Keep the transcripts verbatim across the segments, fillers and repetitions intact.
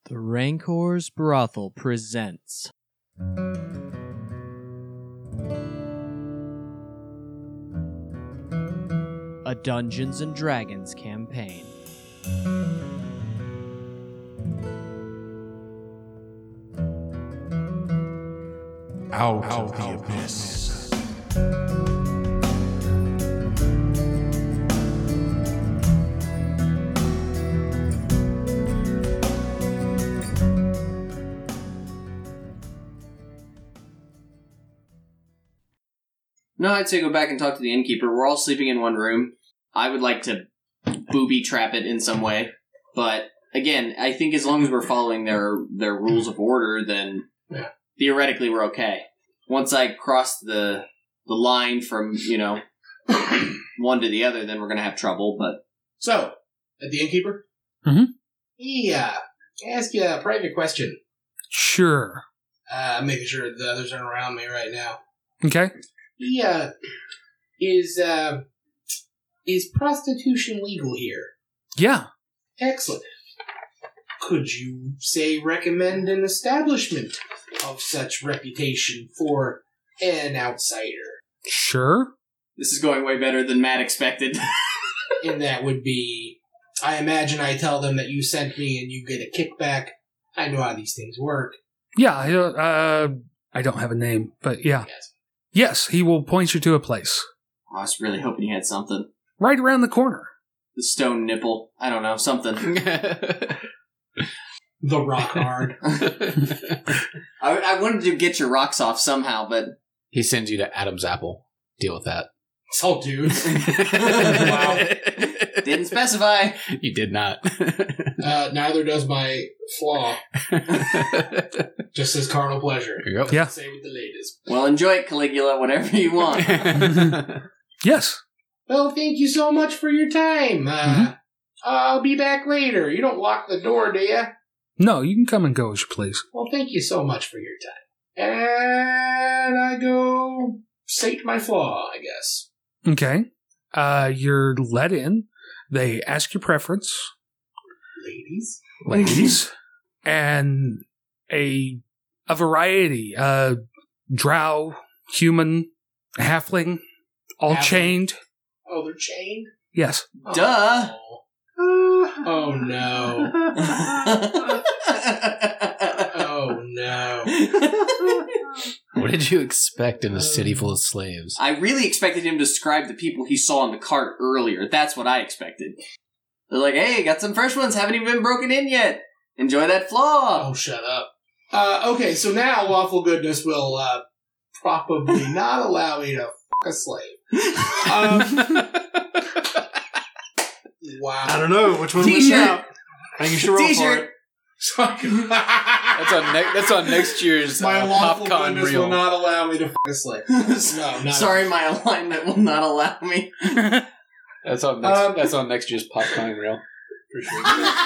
The Rancor's Brothel presents a Dungeons and Dragons campaign. Out, Out of the Abyss. No, I'd say go back and talk to the innkeeper. We're all sleeping in one room. I would like to booby trap it in some way. But, again, I think as long as we're following their their rules of order, then yeah. theoretically we're okay. Once I cross the the line from, you know, one to the other, then we're going to have trouble. But So, at the innkeeper? Mm-hmm. Yeah. Can I ask you a private question? Sure. Uh, I'm making sure the others aren't around me right now. Okay. Yeah. Is, uh, is prostitution legal here? Yeah. Excellent. Could you, say, recommend an establishment of such reputation for an outsider? Sure. this is going way better than Matt expected. And that would be, I imagine I tell them that you sent me and you get a kickback. I know how these things work. Yeah, I, uh, I don't have a name, but yeah. Yes. Yes, he will point you to a place. I was really hoping he had something. Right around the corner. The stone nipple. I don't know, something. The rock hard. I, I wanted to get your rocks off somehow, but... He sends you to Adam's Apple. Deal with that. So, dude. Wow. Didn't specify. You did not. Uh, neither does my flaw. Just says carnal pleasure. There you go. Yeah. Say with the ladies. Well, enjoy it, Caligula, whatever you want. Yes. Well, thank you so much for your time. Uh, Mm-hmm. I'll be back later. You don't lock the door, do you? No, you can come and go as you please. Well, thank you so much for your time. And I go sate my flaw, I guess. Okay. Uh, you're let in. They ask your preference. Ladies? Ladies. And a a variety. Uh, drow, human, halfling, all Halfling. chained. Oh, they're chained? Yes. Duh. Oh, oh no. Oh no. What did you expect in a city full of slaves? I really expected him to describe the people he saw in the cart earlier. That's what I expected. They're like, hey, got some fresh ones, haven't even been broken in yet. Enjoy that flaw. Oh, shut up. Uh, okay, so now Lawful Goodness will uh, probably not allow me to f*** a slave. Um, wow. I don't know which one T-shirt. wins out. I think you should roll for T-shirt. it. So I can- That's on, ne- that's on next year's My uh, Lawful PopCon Goodness reel. will not allow me to f*** a slave. No, not Sorry, my alignment will not allow me. That's on next. Um, that's on next year's PopCon reel. For sure.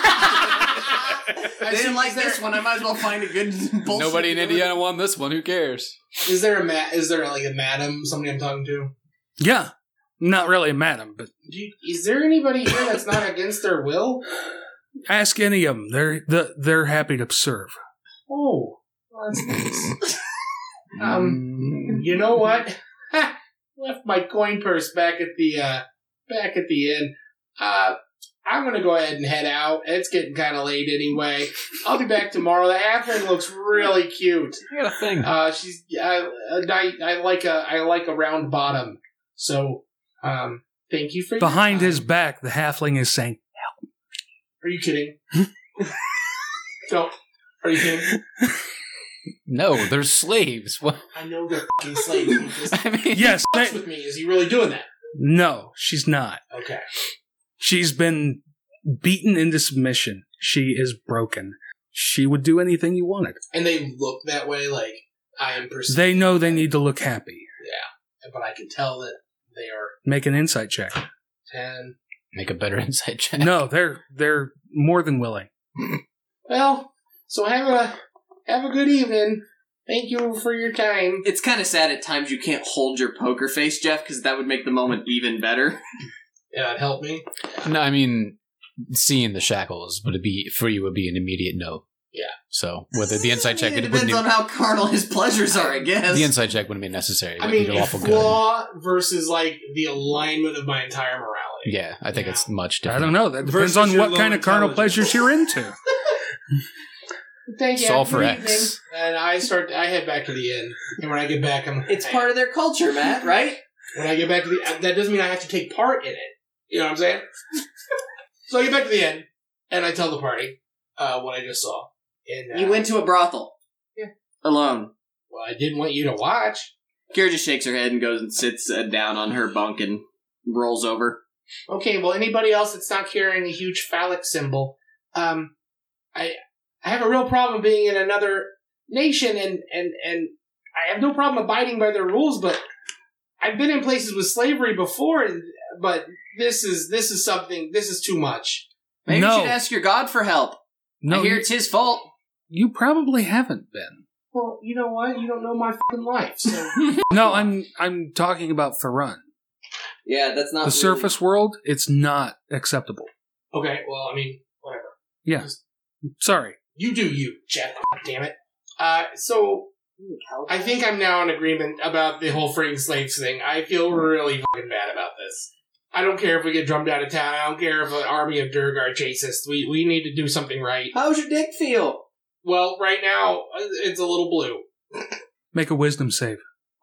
They didn't like this one. I might as well find a good bullshit. Nobody in Indiana won this one. Who cares? Is there a ma- Is there like a madam, somebody I'm talking to? Yeah. Not really a madam, but Do you, is there anybody here that's not against their will? ask any of them. They're, the, they're happy to serve. Oh, well, that's nice. um, you know what? Ha! Left my coin purse back at the uh, back at the inn. Uh, I'm gonna go ahead and head out. It's getting kind of late anyway. I'll be back tomorrow. The halfling looks really cute. I got a thing. Uh, she's I, I I like a I like a round bottom. So, um, thank you for your Behind time. his back, the halfling is saying, Are you kidding? No. Are you kidding? No, they're slaves. What? I know they're fucking slaves. He just I mean, yes, fucks they- with me. Is he really doing that? no, she's not. Okay. She's been beaten into submission. She is broken. She would do anything you wanted. And they look that way, like I am perceived. They know they need to look happy. Yeah, but I can tell that they are Make an insight check. ten. make a better insight check. No, they're they're more than willing. Well, so have a have a good evening. Thank you for your time. It's kind of sad at times you can't hold your poker face, Jeff, because that would make the moment even better. Yeah, it helped me. No, I mean, seeing the shackles would it be for you would be an immediate no. Yeah. So whether the inside check it wouldn't depends even- on how carnal his pleasures are, I guess. the inside check wouldn't be necessary. I but mean, you do a awful good. flaw versus like the alignment of my entire morality. Yeah, I think Yeah. it's much I different. don't know. That depends Versus on your what low kind of carnal intelligence. pleasures you're into. Thank you. Solve Good for evening. X. And I start. I head back to the inn, and when I get back, I'm. It's part of their culture, Matt, right? When I get back to the, that doesn't mean I have to take part in it. You know what I'm saying? So I get back to the inn, and I tell the party uh, what I just saw. And uh, You went to a brothel. Yeah. Alone. Well, I didn't want you to watch. Kira just shakes her head and goes and sits uh, down on her bunk and rolls over. Okay, well, anybody else that's not carrying a huge phallic symbol, um, I I have a real problem being in another nation, and, and, and I have no problem abiding by their rules, but I've been in places with slavery before, but this is this is something, this is too much. Maybe No. you should ask your god for help. No, I hear you, it's his fault. you probably haven't been. Well, you know what? You don't know my fucking life, so... No, I'm I'm talking about Farun. Yeah, that's not The surface world, it's not acceptable. Okay, well, I mean, whatever. Yeah. Sorry. You do you, Jeff. God damn it. Uh, so I think I'm now in agreement about the whole freeing slaves thing. I feel really fucking bad about this. I don't care if we get drummed out of town. I don't care if an army of Durgar chases us. We we need to do something right. How's your dick feel? Well, right now it's a little blue. Make a wisdom save.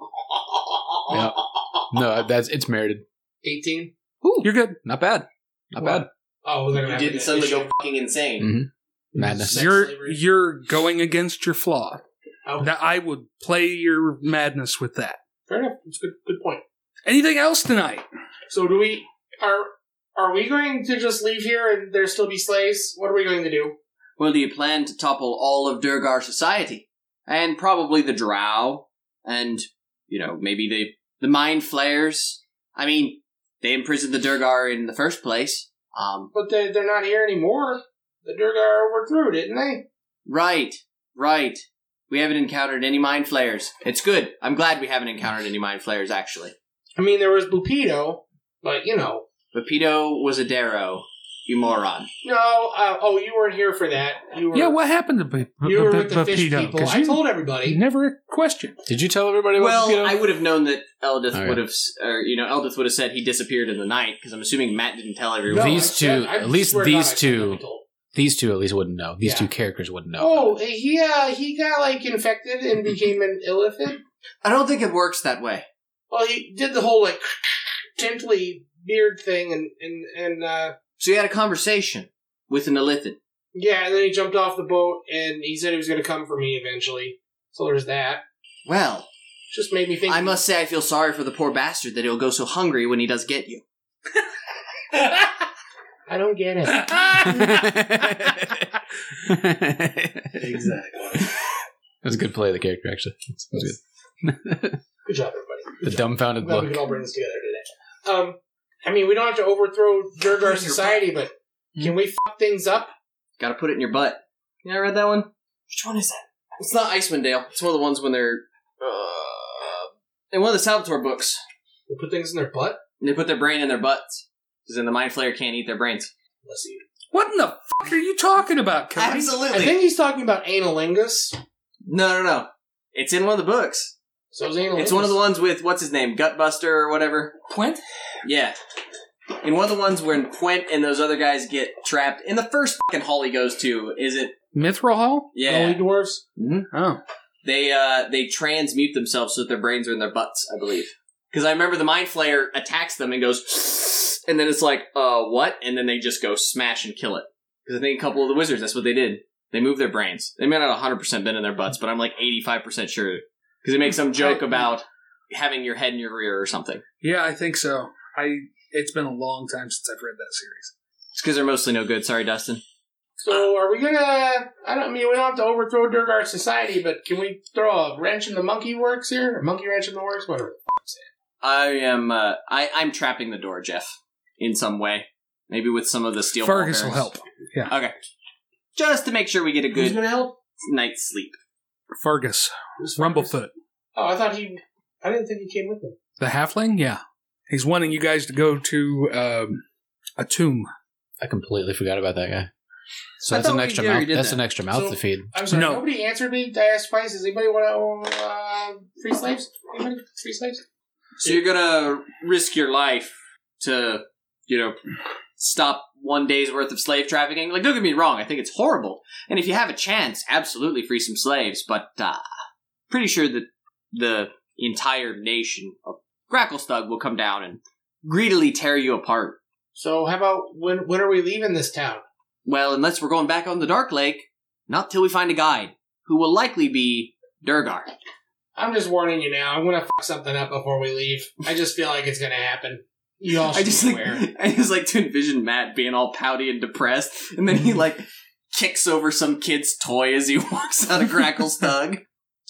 Yeah. No, that's it's merited. eighteen. You're good. Not bad. Not bad. Oh, was I gonna You have didn't an suddenly issue? go fucking insane. Mm-hmm. Madness. Sex You're slavery? you're going against your flaw. Oh, That I would play your madness with that. fair enough. It's a good good point. Anything else tonight? So do we are are we going to just leave here and there still be slaves? What are we going to do? Well, do you plan to topple all of Durgar society? And probably the Drow, and, you know, maybe the, the Mind Flayers. I mean, they imprisoned the Durgar in the first place. Um, But they they're not here anymore. The Durgar overthrew, didn't they? right, right. We haven't encountered any Mind Flayers. It's good. I'm glad we haven't encountered any Mind Flayers, actually. I mean, there was Bupido, but you know. But Pito was a Darrow, you moron. No, uh, oh, you weren't here for that. You were, Yeah, what happened to B- B- you were B- with the B- fish Pito? people. 'Cause I you told everybody. never questioned. Did you tell everybody about Well, Pito? I would have known that Eldith Okay. would have, or, you know, Eldith would have said he disappeared in the night, because I'm assuming Matt didn't tell everyone. No, These I said- two- I at least swear to God, these I said two- what I told. These two at least wouldn't know. These Yeah. two characters wouldn't know. Oh, he uh, he got like infected and became an illithid. I don't think it works that way. Well, he did the whole like gently beard thing, and and and uh, So you had a conversation with an Illithid. yeah, and then he jumped off the boat, and he said he was going to come for me eventually. So there's that. Well, Just made me think. I must say I feel sorry for the poor bastard that he'll go so hungry when he does get you. I don't get it. Exactly. That was a good play of the character, actually. That was good. Good job, everybody. The dumbfounded I'm glad we look. can all bring this together today. Um, I mean, we don't have to overthrow Durgar society, but can we fuck things up? Gotta put it in your butt. Yeah, I read that one. Which one is that? It's not Icewind Dale. It's one of the ones when they're, uh, in one of the Salvatore books. We put things in their butt? And they put their brain in their butts. Because then the Mind Flayer can't eat their brains. Let's see. What in the fuck are you talking about, Cody? Absolutely. I think he's talking about analingus. No, no, no. It's in one of the books. So is analingus. It's one of the ones with, what's his name, Gutbuster or whatever. Quint? Yeah. In one of the ones when Quint and those other guys get trapped, in the first fucking hall he goes to, is it? Mithril Hall? Yeah. Holy dwarves? Oh. They, uh, they transmute themselves so that their brains are in their butts, I believe. Because I remember the Mind Flayer attacks them and goes, and then it's like, uh, what? And then they just go smash and kill it. Because I think a couple of the wizards, that's what they did. They moved their brains. They may not have one hundred percent been in their butts, but I'm like eighty-five percent sure. Because they make some joke about having your head in your rear or something. Yeah, I think so. I. It's been a long time since I've read that series. It's because they're mostly no good. Sorry, Dustin. So are we gonna? I don't I mean we don't have to overthrow Durgar society, but can we throw a wrench in the monkey works here? A monkey wrench in the works? Whatever. I am, uh, I, I'm trapping the door, Jeff. In some way. Maybe with some of the steel Fergus will ball bearings. help. Okay. Just to make sure we get a Who's good gonna help? night's sleep. Fergus. Rumblefoot. Oh, I thought he. I didn't think he came with them. The halfling? Yeah. He's wanting you guys to go to um, a tomb. I completely forgot about that guy. So I that's thought an we extra already mouth. did That's that. an extra mouth So- to feed. I'm sorry, No. nobody answered me. I asked twice. Does anybody want to uh, free slaves? Anybody? Free slaves? So you're gonna risk your life to, you know, stop one day's worth of slave trafficking? Like, don't get me wrong, I think it's horrible. And if you have a chance, absolutely free some slaves. But uh, pretty sure that the entire nation of Gracklestug will come down and greedily tear you apart. So how about when when are we leaving this town? Well, unless we're going back on the Dark Lake, not till we find a guide, who will likely be Durgar. I'm just warning you now. I'm gonna fuck something up before we leave. I just feel like it's gonna happen. You all should I just be like aware. I just like to envision Matt being all pouty and depressed, and then he like kicks over some kid's toy as he walks out of Gracklestug.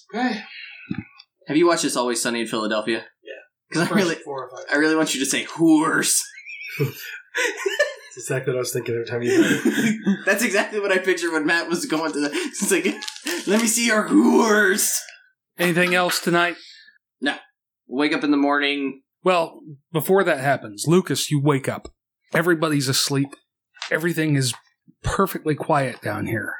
Have you watched It's Always Sunny in Philadelphia? Yeah. Because I really, Four or five. I really want you to say whores. That's exactly what I was thinking every time you heard it. That's exactly what I pictured when Matt was going to the. It's like, let me see your whores. Anything else tonight? Wake up in the morning. Well, before that happens, Lucas, you wake up. Everybody's asleep. Everything is perfectly quiet down here.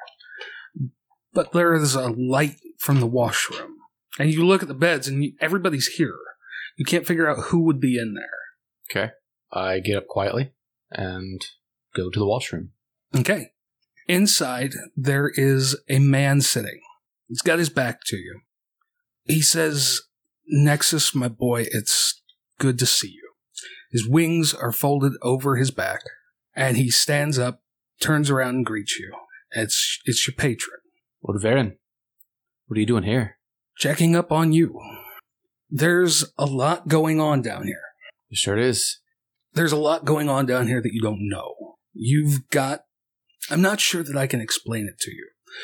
But there is a light from the washroom. And you look at the beds, and you, everybody's here. You can't figure out who would be in there. Okay. I get up quietly and go to the washroom. Okay. Inside, there is a man sitting. He's got his back to you. He says, "Nexus, my boy, it's good to see you." His wings are folded over his back, and he stands up, turns around, and greets you. It's it's your patron. Lord Varen, what are you doing here? Checking up on you. There's a lot going on down here. It sure is. There's a lot going on down here that you don't know. You've got... I'm not sure that I can explain it to you.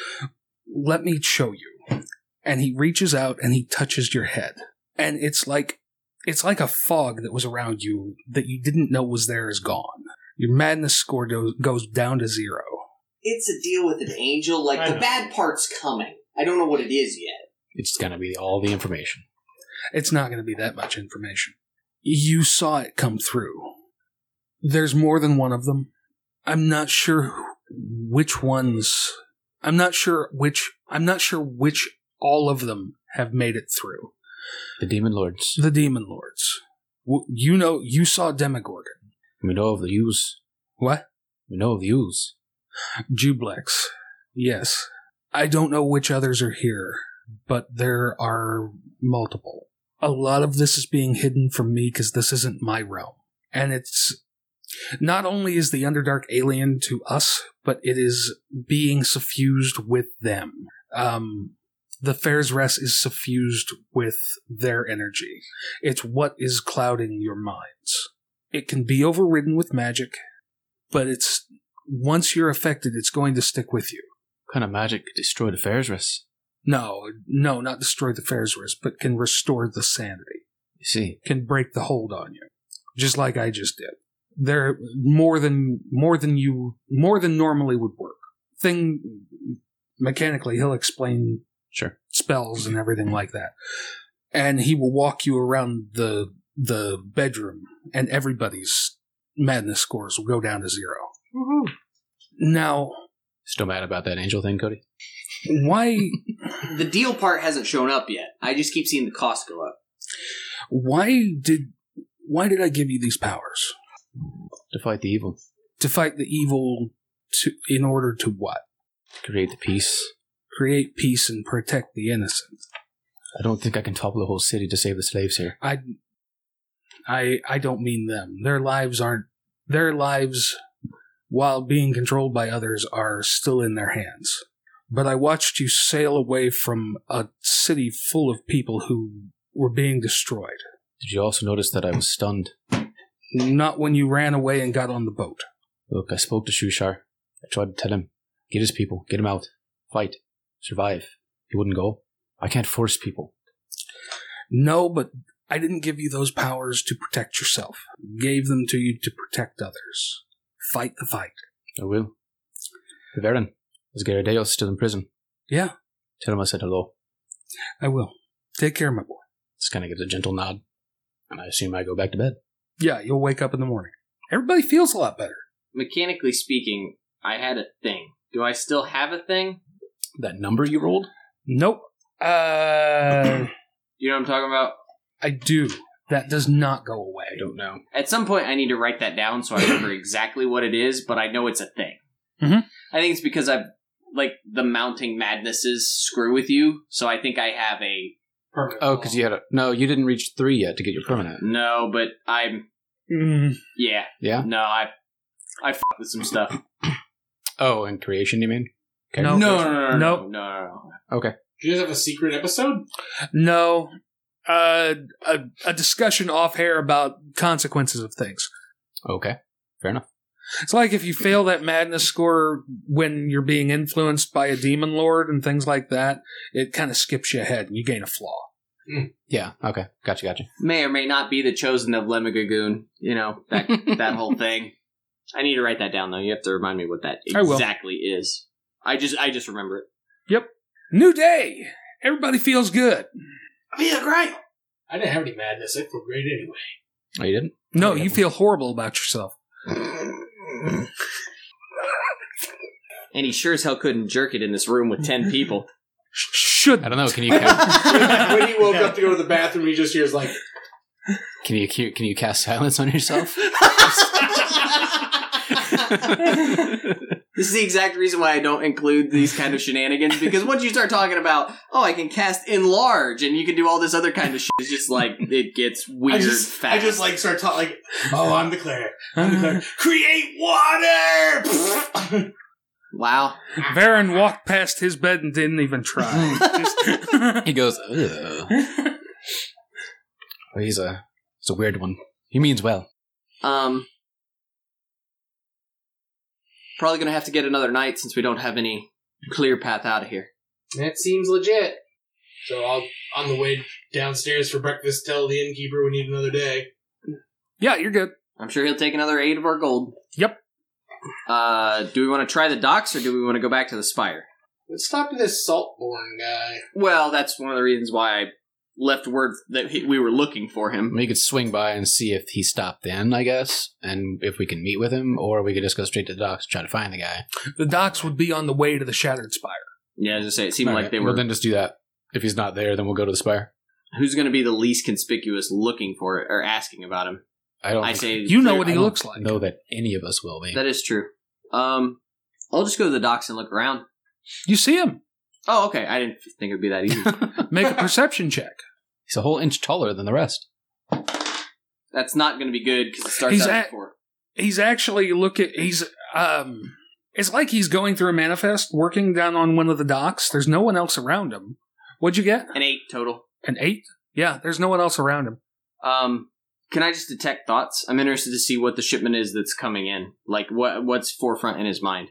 Let me show you. And he reaches out and he touches your head. And it's like it's like a fog that was around you that you didn't know was there is gone. Your madness score do- goes down to zero. It's a deal with an angel. Like, I the know. bad part's coming. I don't know what it is yet. It's going to be all the information. It's not going to be that much information. You saw it come through. There's more than one of them. I'm not sure which ones. I'm not sure which. I'm not sure which all of them have made it through. The Demon Lords. The Demon Lords. W- You know, you saw Demogorgon. We know of the Use. What? We know of the Use. Jublex. Yes. I don't know which others are here, but there are multiple. A lot of this is being hidden from me because this isn't my realm. And it's... Not only is the Underdark alien to us, but it is being suffused with them. Um, the Fair's Rest is suffused with their energy. It's what is clouding your minds. It can be overridden with magic, but it's once you're affected, it's going to stick with you. What kind of magic could destroy the Fair's Rest? No, no, not destroy the Fair's Rest, but can restore the sanity. You see. Can break the hold on you, just like I just did. They're more than more than you more than normally would work. Thing mechanically, he'll explain Sure. spells and everything like that, and he will walk you around the the bedroom, and everybody's madness scores will go down to zero. Woohoo. Now, Still mad about that angel thing, Cody? why The deal part hasn't shown up yet. I just keep seeing the cost go up. why did why did I give you these powers? To fight the evil. To fight the evil to in order to what? To create the peace. Create peace and protect the innocent. I don't think I can topple the whole city to save the slaves here. I I I don't mean them. Their lives aren't their lives while being controlled by others are still in their hands. But I watched you sail away from a city full of people who were being destroyed. Did you also notice that I was stunned? Not when you ran away and got on the boat. Look, I spoke to Shushar. I tried to tell him, get his people, get him out, fight, survive. He wouldn't go. I can't force people. No, but I didn't give you those powers to protect yourself. I gave them to you to protect others. Fight the fight. I will. Varen, is Gyaradeos still in prison? Yeah, Tell him I said hello. I will. Take care, my boy. Just kind of gives a gentle nod. And I assume I go back to bed. Yeah, you'll wake up in the morning. Everybody feels a lot better. Mechanically speaking, I had a thing Do I still have a thing? That number you rolled? Nope. Uh, You know what I'm talking about? I do. That does not go away. I don't know. At some point, I need to write that down so I remember exactly what it is, but I know it's a thing. Mhm. I think it's because I've, like, the mounting madnesses screw with you, so I think I have a... Permanent. Oh, because you had a... No, you didn't reach three yet to get your permanent. No, but I'm... Mm, Yeah. Yeah? No, I... I f*** with some stuff. Oh, and creation, you mean? Okay. No. No, no, no, no, Nope. no, no, no. Okay. Do you guys have a secret episode? no. Uh, a, a discussion off air about consequences of things. Okay. Fair enough. It's like if you fail that madness score when you're being influenced by a demon lord and things like that, it kind of skips you ahead and you gain a flaw. Yeah, okay. Gotcha, gotcha. May or may not be the chosen of Lemmigagoon. You know, that that whole thing. I need to write that down, though. You have to remind me what that I will. exactly is. I just I just remember it. Yep. New day. Everybody feels good. I feel great. I didn't have any madness. I feel great anyway. Oh, you didn't? No, you feel horrible about yourself. And he sure as hell couldn't jerk it in this room with ten people. Should I don't know. Can you cast, When he woke up to go to the bathroom, he just hears like, can you can you cast silence on yourself? This is the exact reason why I don't include these kind of shenanigans, because once you start talking about, oh, I can cast enlarge and you can do all this other kind of shit, it's just like, it gets weird I just, fast. I just like start talking like, oh, I'm the cleric. I'm the cleric. Create water! Wow. Varen walked past his bed and didn't even try. Just- He goes, ugh. Well, he's a, he's a weird one. He means well. Um, probably gonna have to get another night since we don't have any clear path out of here. That seems legit. So I'll, on the way downstairs for breakfast, tell the innkeeper we need another day. yeah, you're good. I'm sure he'll take another eight of our gold. Yep. Uh, do we want to try the docks or do we want to go back to the Spire? Let's talk to this Saltborn guy. Well, that's one of the reasons why I left word that he, we were looking for him. We could swing by and see if he stopped in, I guess, and if we can meet with him, or we could just go straight to the docks and try to find the guy. The docks would be on the way to the Shattered Spire. Yeah, as I say, it seemed All like right, they were. Well, then just do that. If he's not there, then we'll go to the Spire. Who's going to be the least conspicuous looking for it or asking about him? I don't I think- say You know what I he don't looks like. know that any of us will be. that is true. Um, I'll just go to the docks and look around. You see him. Oh, okay. I didn't think it'd be that easy. Make a perception check. He's a whole inch taller than the rest. That's not going to be good because it starts He's out at- at four. He's actually look at he's um it's like he's going through a manifest, working down on one of the docks. There's no one else around him. What'd you get? An eight total. An eight? Yeah, there's no one else around him. Um, can I just detect thoughts? I'm interested to see what the shipment is that's coming in. Like, what what's forefront in his mind?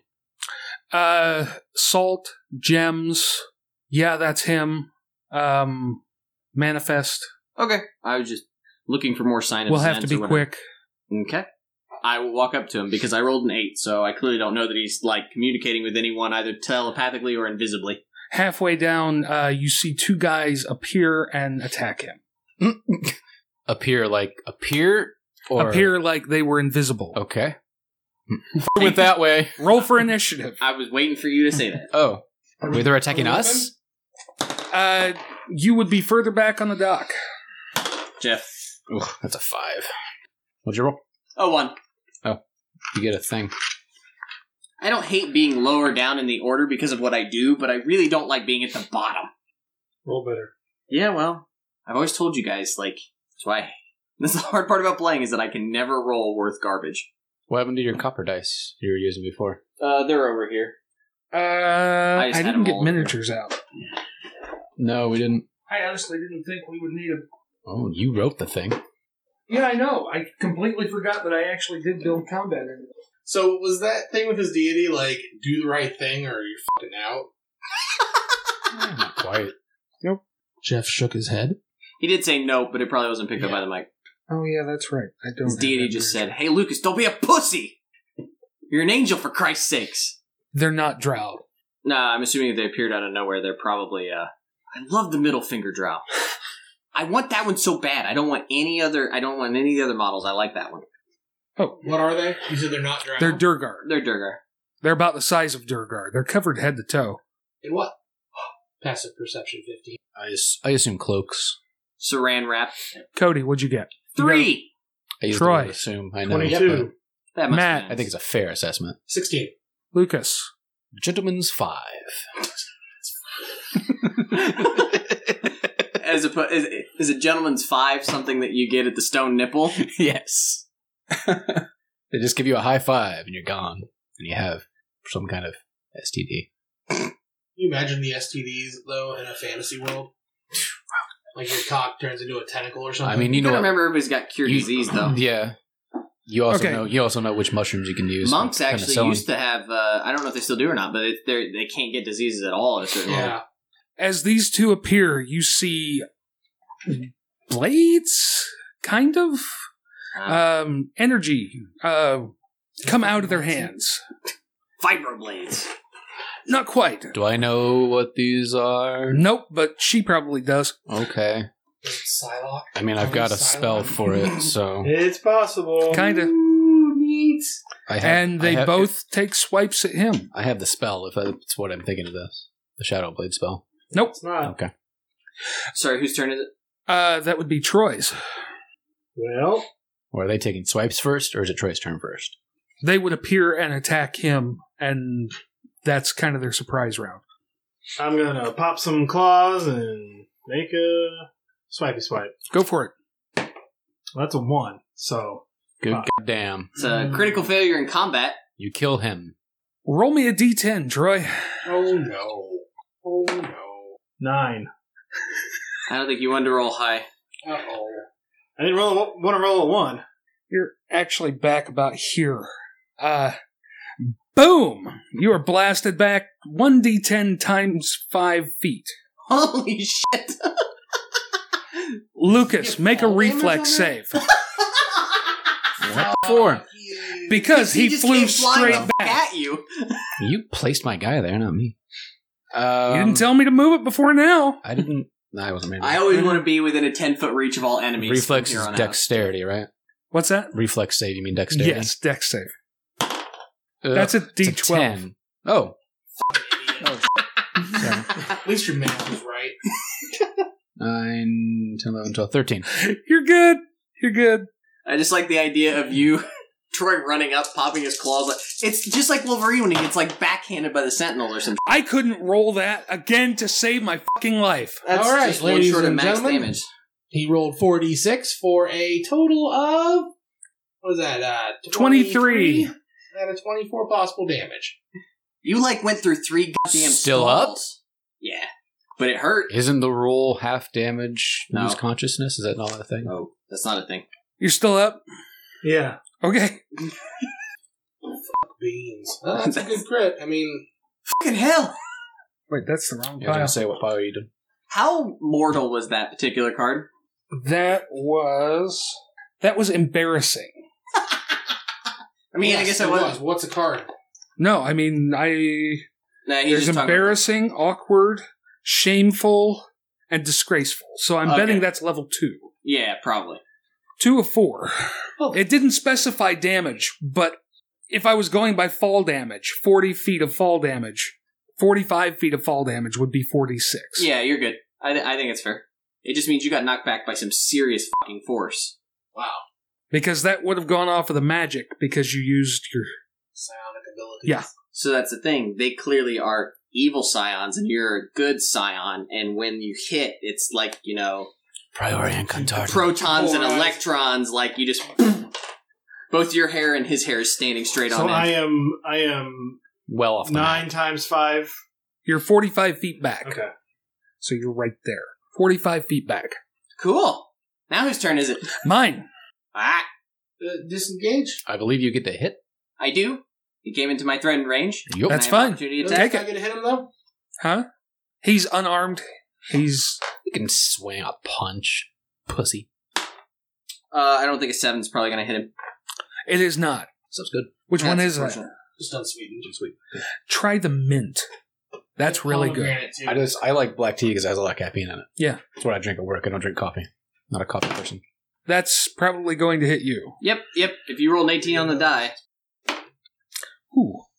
Uh salt, gems. Yeah, that's him. Um manifest. Okay. I was just looking for more sign of We'll have sense to or be whatever. quick. Okay. I will walk up to him because I rolled an eight, so I clearly don't know that he's, like, communicating with anyone either telepathically or invisibly. Halfway down, uh, you see two guys appear and attack him. Appear like appear or Appear like they were invisible. Okay. I went that way. Roll for initiative. I was waiting for you to say that. Oh, wait, they're attacking Are we with us? Uh, you would be further back on the dock. Jeff. Ooh, that's a five. What'd you roll? Oh, one. You get a thing. I don't hate being lower down in the order because of what I do, but I really don't like being at the bottom. Roll better. Yeah, well, I've always told you guys, like, that's why. That's the hard part about playing is that I can never roll worth garbage. What happened to your copper dice you were using before? Uh, they're over here. Uh, I, just had didn't them get all. miniatures out. No, we didn't. I honestly didn't think we would need them. Oh, you wrote the thing. Yeah, I know. I completely forgot that I actually did build combat in it. So was that thing with his deity like, do the right thing or you're fucking out? Not quite. Jeff shook his head. He did say no, but it probably wasn't picked up by the mic. Oh yeah, that's right. I don't. His have deity that just miniature. said, "Hey, Lucas, don't be a pussy! You're an angel, for Christ's sakes!" They're not drow. Nah, I'm assuming if they appeared out of nowhere, they're probably, uh... I love the middle finger drow. I want that one so bad. I don't want any other, I don't want any of the other models. I like that one. Oh, What are they? You said they're not drow. they're Durgar. They're Durgar. They're about the size of Durgar. They're covered head to toe. In what? Passive perception fifteen. I, as- I assume cloaks. Saran wrap. Cody, what'd you get? Three. I used Troy. to assume. I know. twenty-two. That must Matt, be nice. I think it's a fair assessment. sixteen. Lucas. Gentleman's five. As a is, is a gentleman's five something that you get at the stone nipple? Yes. They just give you a high five and you're gone. And you have some kind of S T D. Can you imagine the S T Ds, though, in a fantasy world? Like your cock turns into a tentacle or something? I mean, you You know gotta what? remember everybody's got cure You- disease though. Yeah. You also Okay. know. You also know which mushrooms you can use. for Monks actually penicillin. used to have. Uh, I don't know if they still do or not, but it, they're- they can't get diseases at all at a certain level. Yeah. As these two appear, you see blades, kind of, Uh, um, energy uh, come out of their hands. Vibroblades. Not quite. Do I know what these are? Nope, but she probably does. Okay. Psylocke. I mean, I've got a spell for it, so It's possible. Kind of. Ooh, neat. I have. And they I have, both take swipes at him. I have the spell. If that's what I'm thinking of this, the Shadow Blade spell. Nope. It's not. Okay. Sorry, whose turn is it? Uh, that would be Troy's. Well, Or are they taking swipes first, or is it Troy's turn first? They would appear and attack him, and that's kind of their surprise round. I'm gonna pop some claws and make a swipey swipe. Go for it. Well, that's a one, so Good Fuck. goddamn! It's a critical failure in combat. You kill him. Roll me a d ten, Troy. Oh, no. Oh, no. nine. I don't think you wanted to roll high. Uh-oh. I didn't roll. A, want to roll a one. You're actually back about here. Uh, boom! You are blasted back one d ten times five feet. Holy shit! Lucas, You make a fall damage reflex on that? save. What for? Because he, just flew came flying straight the fuck back. at you. You placed my guy there, not me. Um, You didn't tell me to move it before now. I didn't. No, I wasn't. I always want to be within a ten foot reach of all enemies. Reflex from is here on out. dexterity, right? What's that? Reflex save. You mean dexterity? Yes, dex save. Ugh, That's a it's D twelve. ten. Oh, At least your math was right. nine, ten, eleven, twelve, thirteen. You're good. You're good. I just like the idea of you, Troy, running up, popping his claws. Like it's just like Wolverine when he gets like backhanded by the Sentinel or something. I couldn't roll that again to save my fucking life. That's All right, just one ladies short of and max gentlemen. damage. He rolled four d six for a total of, what was that, uh, twenty-three. Out of twenty-four possible damage. You like went through three goddamn Still up? skulls. Yeah, but it hurt. Isn't the roll half damage? No. Lose consciousness? Is that not a thing? Oh, that's not a thing. You're still up? Yeah. Okay. Beans. Oh, that's a good crit. I mean, Fucking hell! Wait, that's the wrong Yeah, I was pile. gonna say what pile you did. How mortal was that particular card? That was... That was embarrassing. I mean, I yes, guess it I was. What's a card? No, I mean, I... Nah, he's There's just talking- embarrassing, awkward, shameful, and disgraceful. So I'm Okay. betting that's level two. Yeah, probably. Two of four. Oh. It didn't specify damage, but if I was going by fall damage, forty feet of fall damage, forty-five feet of fall damage would be forty-six. Yeah, you're good. I, th- I think it's fair. It just means you got knocked back by some serious fucking force. Wow. Because that would have gone off of the magic because you used your... Psionic abilities. Yeah. So that's the thing. They clearly are evil scions, and you're a good scion. And when you hit, it's like, you know, Priorian Contartan. protons and Alright. electrons. Like you just both your hair and his hair is standing straight So on I end. am. I am well off the nine map. times five. You're forty-five feet back. Okay. So you're right there. forty-five feet back. Cool. Now whose turn is it? Mine. Ah, Uh, disengage? I believe you get to hit. I do. He came into my threatened range. Yup. That's Can I have fine. opportunity Does attack? Take I get to hit him, though? Huh? He's unarmed. He's... You can swing a punch, pussy. Uh, I don't think a seven's probably going to hit him. It is not. Sounds good. Which one That's is that? unfortunate. Just unsweetened. Sweet. Try the mint. That's really good. Pomegranate, too. I just I like black tea because it has a lot of caffeine in it. Yeah. That's what I drink at work. I don't drink coffee. Not a coffee person. That's probably going to hit you. Yep, yep. If you roll an eighteen on the die, Ooh.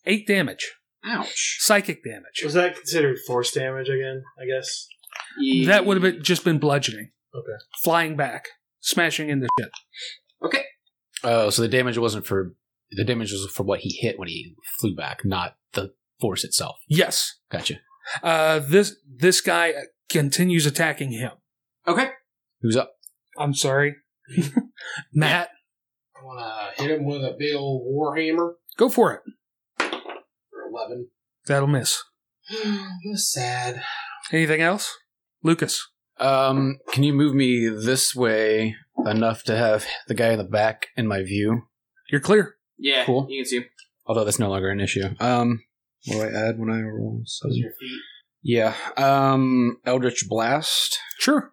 Eight damage. Ouch. Psychic damage. Was that considered force damage again, I guess? That would have been just been bludgeoning. Okay. Flying back. Smashing into shit. Okay. Oh, so the damage wasn't for the damage was for what he hit when he flew back, not the force itself. Yes. Gotcha. Uh, this this guy continues attacking him. Okay. Who's up? I'm sorry. Matt, I want to hit him with a big old warhammer go for it. for eleven. That'll miss. That's sad. Anything else? Lucas. Um, can you move me this way enough to have the guy in the back in my view? You're clear. Yeah, Cool. you can see him. Although that's no longer an issue. Um, what do I add when I roll? Those Seven? are your feet. Yeah. Um, Eldritch Blast. Sure.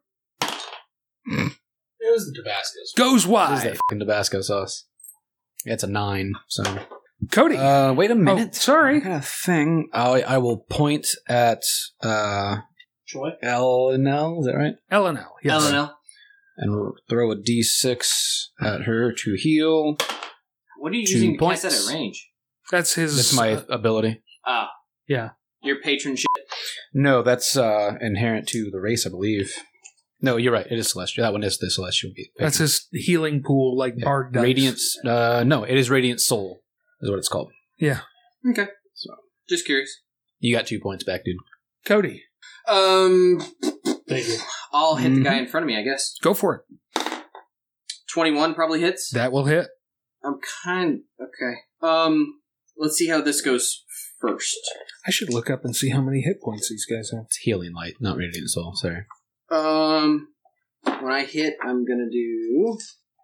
It was the Tabascos. Goes What is wide. that fucking Tabasco sauce? Yeah, it's a nine. So, Cody. uh, wait a oh, minute. sorry. I got a thing. I I will point at uh Troy? L and L. Is that right? L and L. Yes. L and L. And throw a D six at her to heal. What are you Two using to points. cast that at range? That's his. That's my uh, ability. Ah, yeah. your patron shit. No, that's uh inherent to the race, I believe. No, you're right. It is celestial. That one is the celestial. That's his healing pool, like Yeah. Bard does. Radiance. Uh, no, it is Radiant Soul. Is what it's called. Yeah. Okay. So, just curious. You got two points back, dude. Cody, Um, Thank you. I'll hit the Mhm. guy in front of me, I guess. go for it. twenty-one probably hits. That will hit. I'm kind okay. Um, let's see how this goes first. I should look up and see how many hit points these guys have. It's Healing Light, not Radiant Soul. Sorry. Um, when I hit, I'm gonna do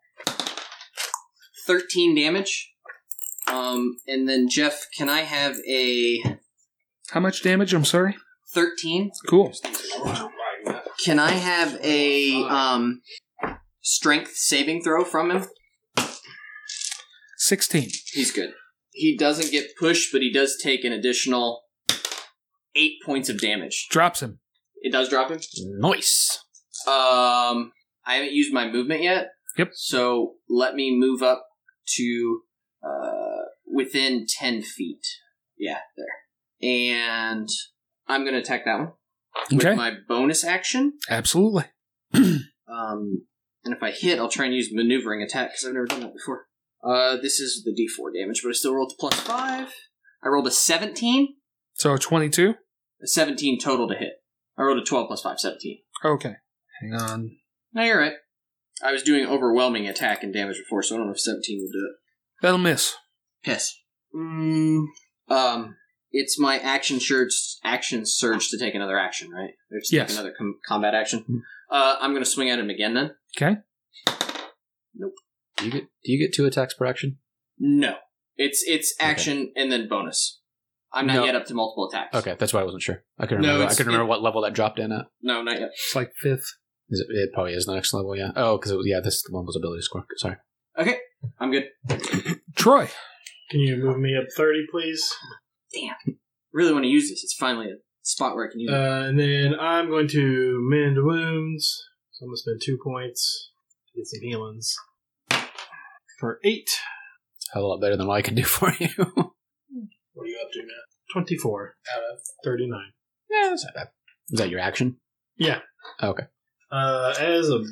thirteen damage. Um, and then Jeff, can I have a How much damage? I'm sorry. thirteen? Cool. Can I have a um strength saving throw from him? sixteen. He's good. He doesn't get pushed, but he does take an additional eight points of damage. Drops him. It does drop him. Nice. Um, I haven't used my movement yet. Yep. So let me move up to uh, within ten feet. Yeah, there. And I'm going to attack that one with Okay. my bonus action. Absolutely. Um, and if I hit, I'll try and use maneuvering attack because I've never done that before. Uh, this is the D four damage, but I still rolled a plus five. I rolled a seventeen. So twenty-two. A seventeen total to hit. I rolled a twelve plus five, seventeen. Okay. Hang on. No, you're right. I was doing overwhelming attack and damage before, so I don't know if seventeen would do it. That'll miss. Piss. Mm, um, it's my action surge, action surge to take another action, right? Or to Yes. take another com- combat action. Uh, I'm going to swing at him again then. Okay. Do you get do you get two attacks per action? No, it's it's action and then bonus. I'm not No. yet up to multiple attacks. Okay, that's why I wasn't sure. I couldn't No, remember. I it's- couldn't remember it- what level that dropped in at. No, not yet. It's like fifth. Is it, it probably is the next level. Yeah. Oh, because yeah, this one was ability score. Sorry. Okay, I'm good. Troy. Can you move me up thirty, please? Really want to use this. It's finally a spot where I can use it. Uh, and then I'm going to mend wounds. So I'm going to spend two points to get some healings. For eight. Hell of a lot better than what I can do for you. What are you up to, Matt? twenty-four out of thirty-nine. Yeah, that's not bad. Is that your action? Yeah. Okay. Uh, as a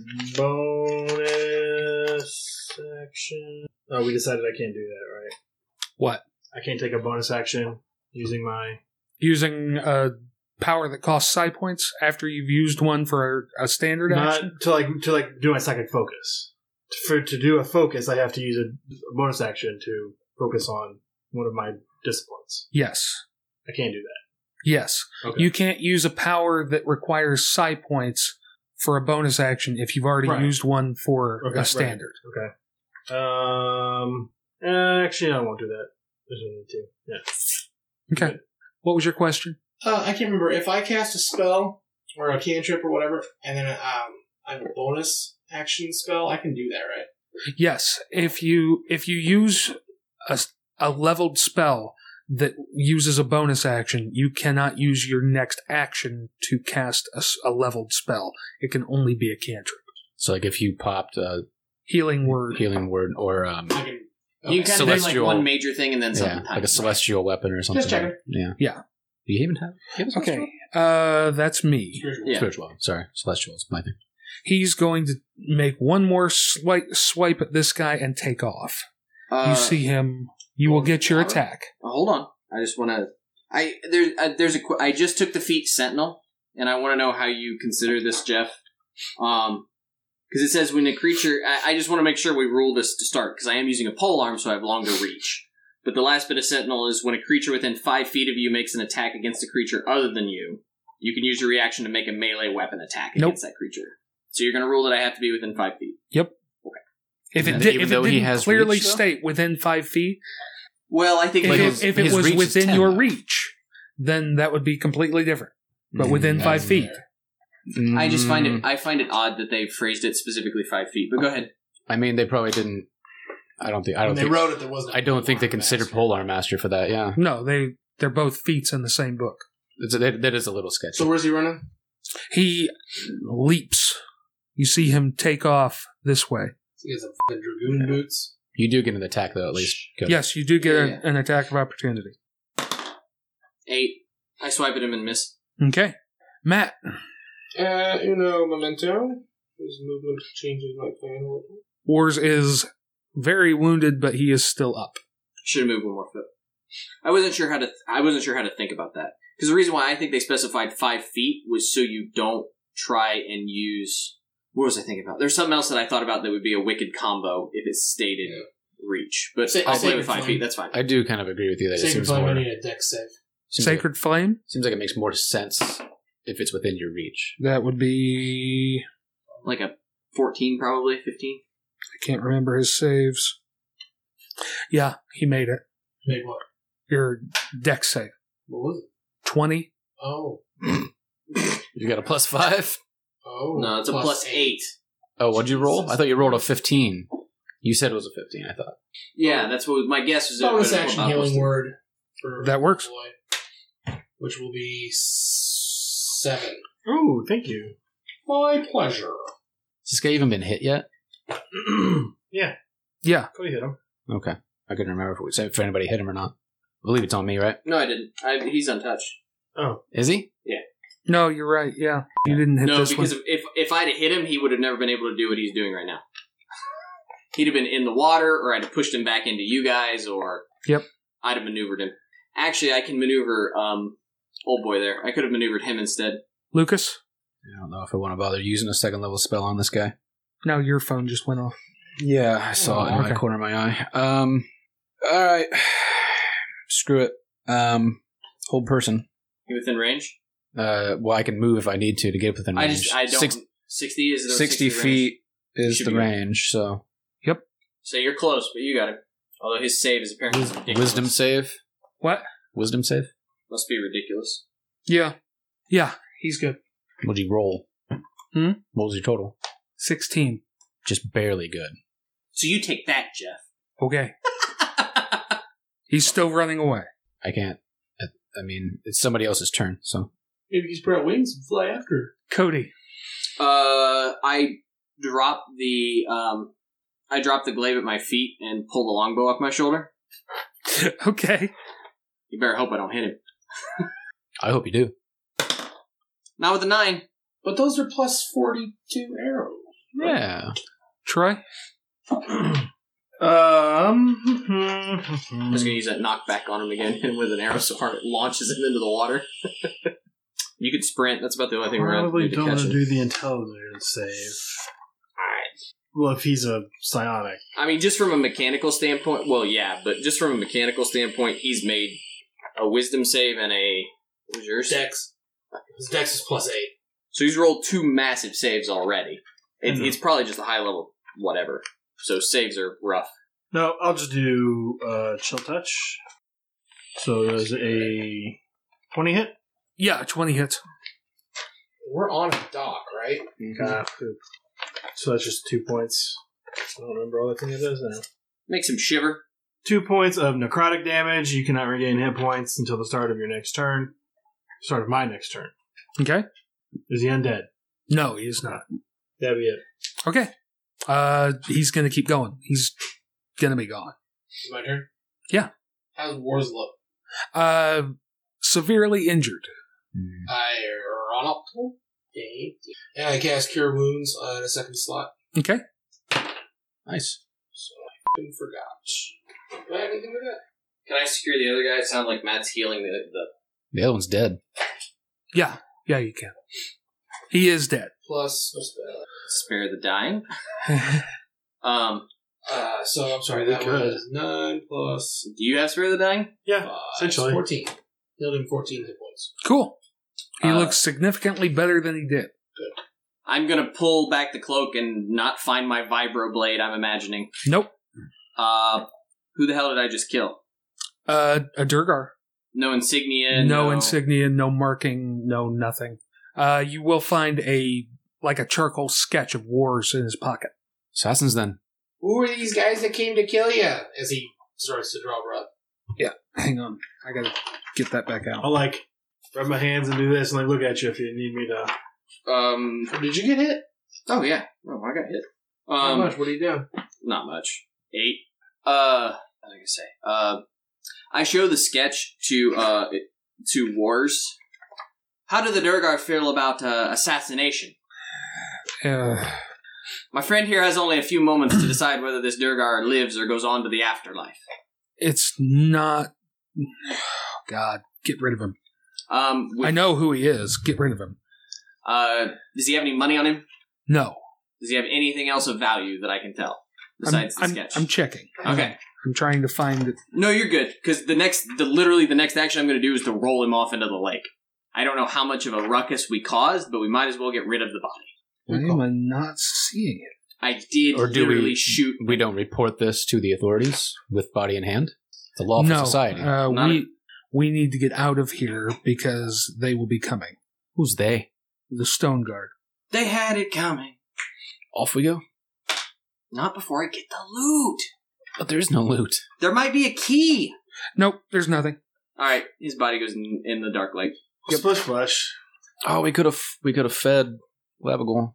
bonus action. Oh, we decided I can't do that, right? What? I can't take a bonus action using my. Using a power that costs psi points after you've used one for a standard Not action? to like to like do my second focus. For to do a focus, I have to use a, a bonus action to focus on one of my disciplines. Yes. I can't do that. Yes. Okay. You can't use a power that requires psi points for a bonus action if you've already Right. used one for Okay, a right. standard. Okay. Um. uh, actually, I won't do that. There's only two. Yeah. Okay. What was your question? Uh, I can't remember. If I cast a spell or a cantrip or whatever, and then um, I have a bonus action spell, I can do that, right? Yes. If you if you use a, a leveled spell that uses a bonus action, you cannot use your next action to cast a, s- a leveled spell. It can only be a cantrip. So like if you popped a Healing word. healing word or um I can You can kind of do like Celestial- one major thing and then something Yeah, tiny. like a celestial weapon or something. Just checking. Yeah. Yeah. Do you even have? You have a celestial? Okay, uh, that's me. Spiritual. Yeah. Spiritual. Sorry, celestial is my thing. He's going to make one more swipe, swipe at this guy and take off. Uh, You see him. You will get your attack. uh, hold on. I just want to. I there's uh, there's a. qu- I just took the feat Sentinel, and I want to know how you consider this, Jeff. Um, because it says when a creature. I, I just want to make sure we rule this to start because I am using a pole arm, so I have longer reach. But the last bit of Sentinel is when a creature within five feet of you makes an attack against a creature other than you, you can use your reaction to make a melee weapon attack Nope. against that creature. So you're going to rule that I have to be within five feet. Yep. If it, And did, even if it though he didn't has clearly reach, though? state within five feet, Well, I think if, Like it, his- if it his was reach is within ten, your though. reach, then that would be completely different. But within Mm, five feet. I just find it. Mm, I find it odd that they phrased it specifically five feet. But go ahead. I mean, they probably didn't. I don't think. I When don't they think. wrote it, there wasn't. I don't think they consider Master. Polar Master for that. Yeah, No, they, they're both feats in the same book. it's a, that, that is a little sketchy. So where's he running? He leaps. You see him take off this way. He has a fucking dragoon boots. You do get an attack though, at least. Good. Yes, you do get Yeah, a- yeah. an attack of opportunity. Eight. I swipe at him and miss. Okay. Matt, Uh, uno memento. His movement changes my plan a little. Wars is very wounded, but he is still up. Should have moved one more foot. I wasn't sure how to. Th- I wasn't sure how to think about that because the reason why I think they specified five feet was so you don't try and use. What was I thinking about? There's something else that I thought about that would be a wicked combo if it stayed in reach. But Sa- I'll play Sacred with five Flame. feet. That's fine. I do kind of agree with you that it Sacred seems Flame, more. I need a dex save. Seems like, Sacred Flame, seems like it makes more sense if it's within your reach. that would be... Like a fourteen, probably fifteen. I can't remember his saves. Yeah, he made it. Make what? Your dex save. What was it? twenty. Oh. You got a plus five. Oh. No, it's a plus eight. Oh, what'd you roll? I thought you rolled a fifteen. You said it was a fifteen. I thought. Yeah, that's what my guess was. Bonus it- action about healing was- word. For That works. boy, which will be s- seven. Oh, thank you. My pleasure. Has this guy even been hit yet? yeah, Yeah. Cody hit him. Okay, I couldn't remember if, it was, if anybody hit him or not. I believe it's on me, right? No, I didn't. I, he's untouched. Oh, Is he? No, you're right. Yeah. You didn't hit No, this because one. if if I'd have hit him, he would have never been able to do what he's doing right now. He'd have been in the water, or I'd have pushed him back into you guys, or Yep. I'd have maneuvered him. Actually, I can maneuver um old boy there. I could have maneuvered him instead. Lucas? I don't know if I want to bother using a second level spell on this guy. No, your phone just went off. Yeah, I saw it in okay. my corner of my eye. Um, all right, screw it. Um, hold person. You within range? Uh, well, I can move if I need to to get within I range. just I don't. Six, sixty is the sixty range? feet is Should the be good. range. So So you're close, but you got him. Although his save is apparently ridiculous. wisdom save. What? Wisdom save. Must be ridiculous. Yeah. Yeah, he's good. What'd you roll? Hmm? What was your total? sixteen. Just barely good. So you take that, Jeff. Okay. He's still running away. I can't. I, I mean, it's somebody else's turn. So Maybe you spread out wings and fly after her. Cody. Uh, I drop the um, I drop the glaive at my feet and pull the longbow off my shoulder. Okay. You better hope I don't hit him. I hope you do. Not with a nine. But those are plus forty-two arrows. Yeah. Troy? Um, I'm just gonna use that knockback on him again, and with an arrow so hard it launches him into the water. You could sprint. That's about the only thing we're probably going to do don't to want catch to him. do the intelligence save. Well, if he's a psionic, I mean, just from a mechanical standpoint, well, yeah, but just from a mechanical standpoint, he's made a wisdom save and a what was yours? Dex. His dex is plus eight. So he's rolled two massive saves already. It, Mhm. It's probably just a high level whatever. So saves are rough. no, I'll just do uh, chill touch. So there's a twenty hit. Yeah, twenty hits. We're on a dock, right? Ah, poop. So that's just two points. I don't remember all the thing it does now. Makes him shiver. Two points of necrotic damage. You cannot regain hit points until the start of your next turn. Start of my next turn. Okay. Is he undead? No, he is not. That'd be it. Okay. Uh, he's going to keep going. He's going to be gone. Is it my turn? Yeah. How's Wars look? Uh, severely injured. Ironically. Okay. And I cast Cure Wounds uh, in a second slot. Okay. Nice. So I f***ing forgot. Do I have anything with that? Can I secure the other guy? It sounds like Matt's healing the, the... The other one's dead. Yeah. Yeah, you can. He is dead. Plus, what's that? Spare the dying. um, Uh, so I'm sorry, We that could. was nine plus do you have Spare the Dying? Yeah, five, essentially. fourteen. Healed him fourteen hit points. Cool. He Uh, looks significantly better than he did. I'm gonna pull back the cloak and not find my vibro blade, I'm imagining. Nope. Uh, who the hell did I just kill? Uh, a Durgar. No insignia, No, no... insignia, no marking, no nothing. Uh, you will find a, like a charcoal sketch of Wars in his pocket. Assassins, then. Who are these guys that came to kill you? As he starts to draw breath. Yeah, hang on. I gotta get that back out. I'll like rub my hands and do this and like look at you if you need me to. Um, Did you get hit? oh yeah. Oh, I got hit. How Um, much? What are you doing? not much. Eight. Uh, what was I gonna say? Uh, I show the sketch to, uh, to Wars. How do the Durgar feel about, uh, assassination? Uh, My friend here has only a few moments to decide whether this Durgar lives or goes on to the afterlife. it's not... God, get rid of him. Um, with, I know who he is. Get rid of him. uh, does he have any money on him? No. Does he have anything else of value that I can tell besides I'm, the I'm, sketch? I'm checking. Okay. I'm trying to find it. No, you're good, because the next, the literally the next action I'm going to do is to roll him off into the lake. I don't know how much of a ruckus we caused, but we might as well get rid of the body. Why am I not seeing it? I did Or do literally we shoot. We don't report this to the authorities with body in hand? It's a lawful no, society. Uh, Not we a- we need to get out of here because they will be coming. Who's they? The Stone Guard. They had it coming. Off we go? Not before I get the loot. But there's no loot. There might be a key. Nope, there's nothing. All right, his body goes in, in the dark lake. Splish splash. Oh, we could have we could have fed Labagol.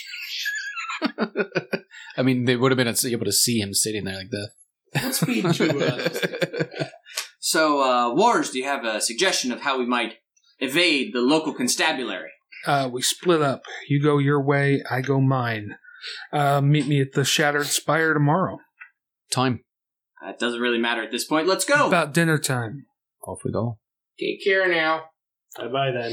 I mean, they would have been able to see him sitting there like that. Let's feed to uh, So, uh, Wars, do you have a suggestion of how we might evade the local constabulary? Uh, we split up. You go your way, I go mine. Uh, meet me at the Shattered Spire tomorrow. Time. Uh, it doesn't really matter at this point. Let's go. About dinner time. Off we go. Take care now. Bye bye then.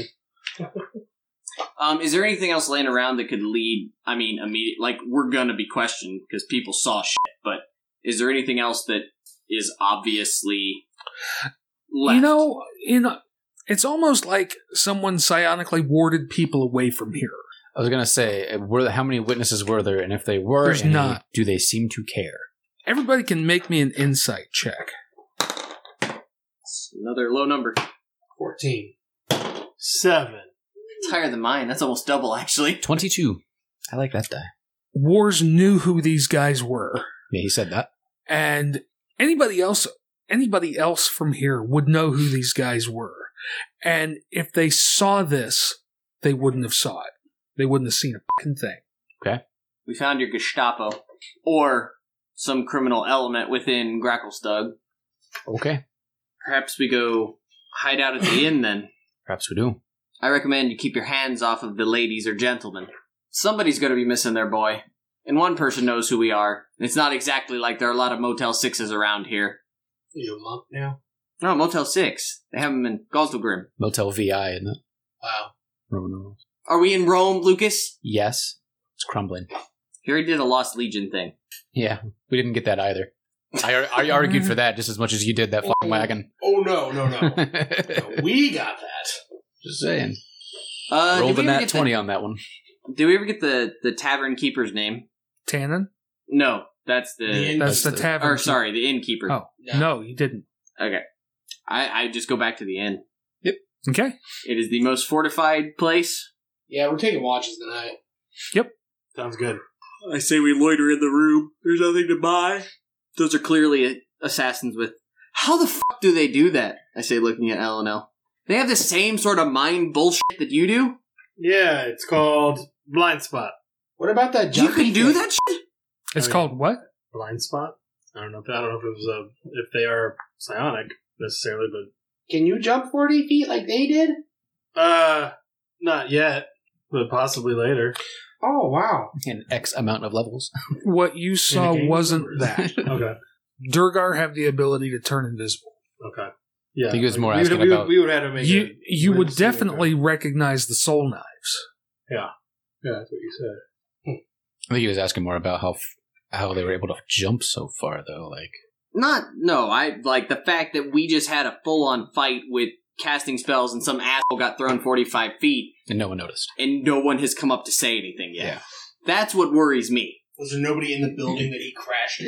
Um, is there anything else laying around that could lead? I mean, immediate. Like we're gonna be questioned because people saw shit. But is there anything else that is obviously left? You know, in it's almost like someone psionically warded people away from here. I was gonna say, were how many witnesses were there, and if they were, There's any, not. do they seem to care? Everybody can make me an insight check. It's another low number. Fourteen. Seven. It's higher than mine. That's almost double, actually. Twenty-two. I like that die. Wars knew who these guys were, Yeah, he said that. and anybody else, anybody else from here would know who these guys were. And if they saw this, they wouldn't have saw it. They wouldn't have seen a fucking thing. We found your Gestapo, or some criminal element within Gracklestug. Okay. Perhaps we go hide out at the inn then. Perhaps we do. I recommend you keep your hands off of the ladies or gentlemen. Somebody's going to be missing their boy. And one person knows who we are. It's not exactly like there are a lot of Motel sixes around here. You a monk now? No, Motel six. They have them in Galtogrim. Motel V I, isn't it? Wow. Roman numerals. Are we in Rome, Lucas? Yes. It's crumbling. He already did a Lost Legion thing. Yeah, we didn't get that either. I, ar- I argued for that just as much as you did that fucking wagon. Oh no, no, no. No, we got that. Just saying. Uh, Rolled did a we ever nat get twenty the, on that one. Did we ever get the, the tavern keeper's name? Tannin? No, that's the... The inn- That's the the- tavern. or, sorry, the innkeeper. Oh, no, you didn't. Okay. I, I just go back to the inn. Okay. It is the most fortified place. Yeah, we're taking watches tonight. Sounds good. I say we loiter in the room. There's nothing to buy. Those are clearly assassins with... How the fuck do they do that? I say looking at L and L. They have the same sort of mind bullshit that you do? Yeah, it's called Blind Spot. What about that You junkie can do thing? that shit? It's Oh, yeah. called what? Blind Spot? I don't know. If, I don't know if it was a if they are psionic necessarily, but Can you jump forty feet like they did? uh, not yet, but possibly later. Oh, wow. In X amount of levels. What you saw game? wasn't that. Okay. Durgar have the ability to turn invisible. Okay. Yeah. I think it was more we asking would, we about- Would, we would have to make You a- you we'd would have to see it, definitely recognize the soul knives. Yeah, that's what you said. I think he was asking more about how f- how they were able to jump so far, though. Like, Not, no, I like the fact that we just had a full on fight with casting spells and some asshole got thrown forty-five feet and no one noticed. and no one has come up to say anything yet. Yeah. That's what worries me. Was there nobody in the building that he crashed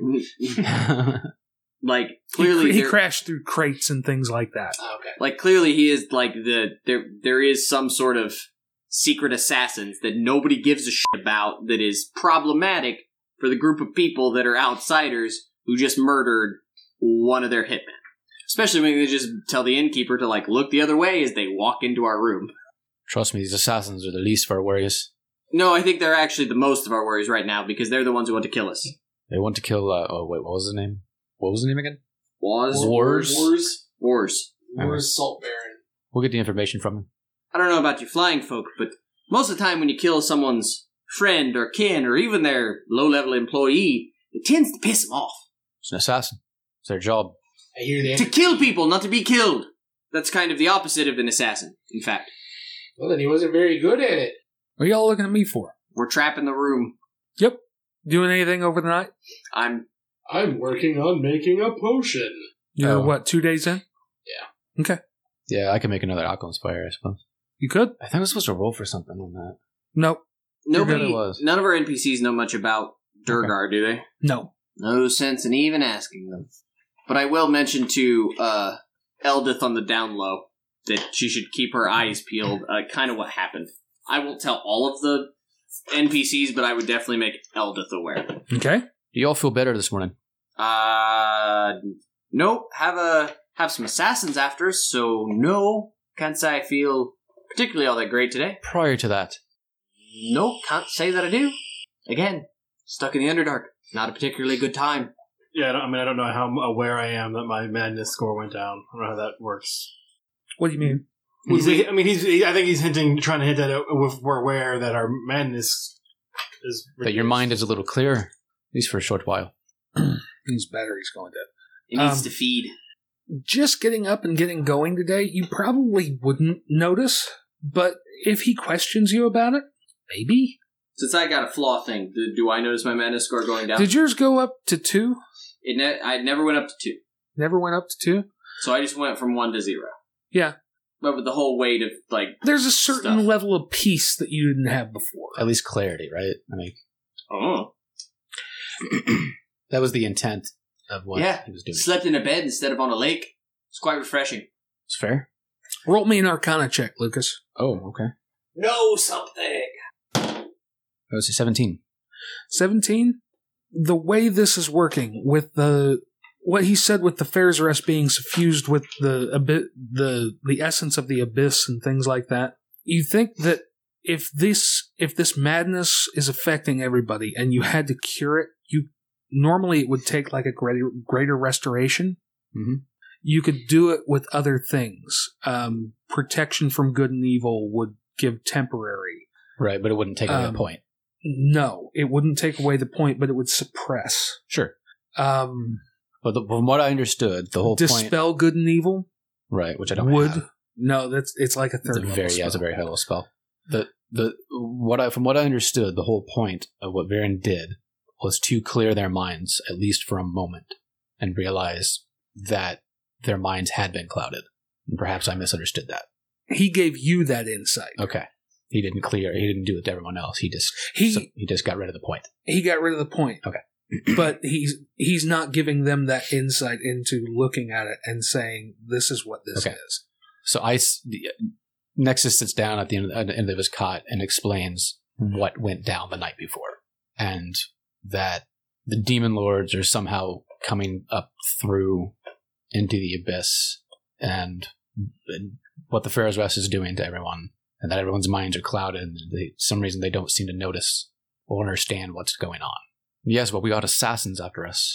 into? Like, He, clearly, cr- he there- crashed through crates and things like that. Oh, okay. like, clearly he is, like, the, there, there is some sort of secret assassins that nobody gives a shit about that is problematic for the group of people that are outsiders who just murdered one of their hitmen. Especially when they just tell the innkeeper to, like, look the other way as they walk into our room. Trust me, these assassins are the least of our worries. No, I think they're actually the most of our worries right now because they're the ones who want to kill us. They want to kill. Uh, oh wait, what was his name? What was his name again? Wars? Wars. Wars? Wars. Where's Salt Baron? We'll get the information from him. I don't know about you flying folk, but most of the time when you kill someone's friend or kin or even their low-level employee, it tends to piss them off. It's an assassin. It's their job. I hear the To kill people, not to be killed. That's kind of the opposite of an assassin, in fact. Well, then he wasn't very good at it. What are y'all looking at me for? We're trapping the room. Yep. Doing anything over the night? I'm... I'm working on making a potion. You're, Oh. what, two days in? Yeah. Okay. Yeah, I can make another alcohol inspire, I suppose. You could? I think I was supposed to roll for something on that. Nope. Nobody... it was. None of our N P Cs know much about Durgar, do they? No. No sense in even asking them. But I will mention to uh, Eldith on the down low that she should keep her eyes peeled, uh, kind of what happened. I won't tell all of the N P Cs, but I would definitely make Eldith aware. Okay. Do you all feel better this morning? Uh, nope. Have a have some assassins after us, so no. Can't say I feel particularly all that great today. Prior to that, Nope, can't say that I do. Again, stuck in the Underdark. Not a particularly good time. Yeah, I, don't, I mean, I don't know how aware I am that my madness score went down. I don't know how that works. What do you mean? He's, I mean, he's. He, I think he's hinting, trying to hint at it. If we're aware that our madness is that your mind is a little clearer, at least for a short while. His battery's going dead. It needs Um, to feed. Just getting up and getting going today, you probably wouldn't notice, but if he questions you about it, maybe. Since I got a flaw thing, do, do I notice my mana score going down? Did yours go up to two? It ne- I never went up to two, Never went up to two? so I just went from one to zero. Yeah. But with the whole weight of like, There's a certain Stuff. level of peace that you didn't have before. At least clarity, right? I mean, oh that was the intent of what yeah, he was doing. slept in a bed instead of on a lake. It's quite refreshing. It's fair. Roll me an Arcana check, Lucas. Oh, okay. Know something. That was a seventeen. seventeen? The way this is working with the what he said with the Fair's Rest being suffused with the a bit the the essence of the abyss and things like that. You think that if this if this madness is affecting everybody and you had to cure it, you normally it would take like a greater greater restoration. Mm-hmm. You could do it with other things. Um, protection from good and evil would give temporary. Right, but it wouldn't take away Um, the point. No, it wouldn't take away the point, but it would suppress. Sure. Um, But the, from what I understood, the whole point... dispel good and evil Right, which I don't would. have. No, that's it's like a It's third a level very, yeah, it's a spell. very high level spell. The the what I from what I understood, the whole point of what Varen did was to clear their minds, at least for a moment, and realize that their minds had been clouded. And perhaps I misunderstood that. He gave you that insight. Okay, he didn't clear. He didn't do it to everyone else. He just He so- he just got rid of the point. he got rid of the point. Okay. But he's he's not giving them that insight into looking at it and saying this is what this Okay. is. So I s- the- Nexus sits down at the end, at the end of his cot and explains what went down the night before, and that the demon lords are somehow coming up through into the abyss, and, and what the Pharaoh's Rest is doing to everyone, and that everyone's minds are clouded, and they, some reason they don't seem to notice or understand what's going on. Yes, but we got assassins after us.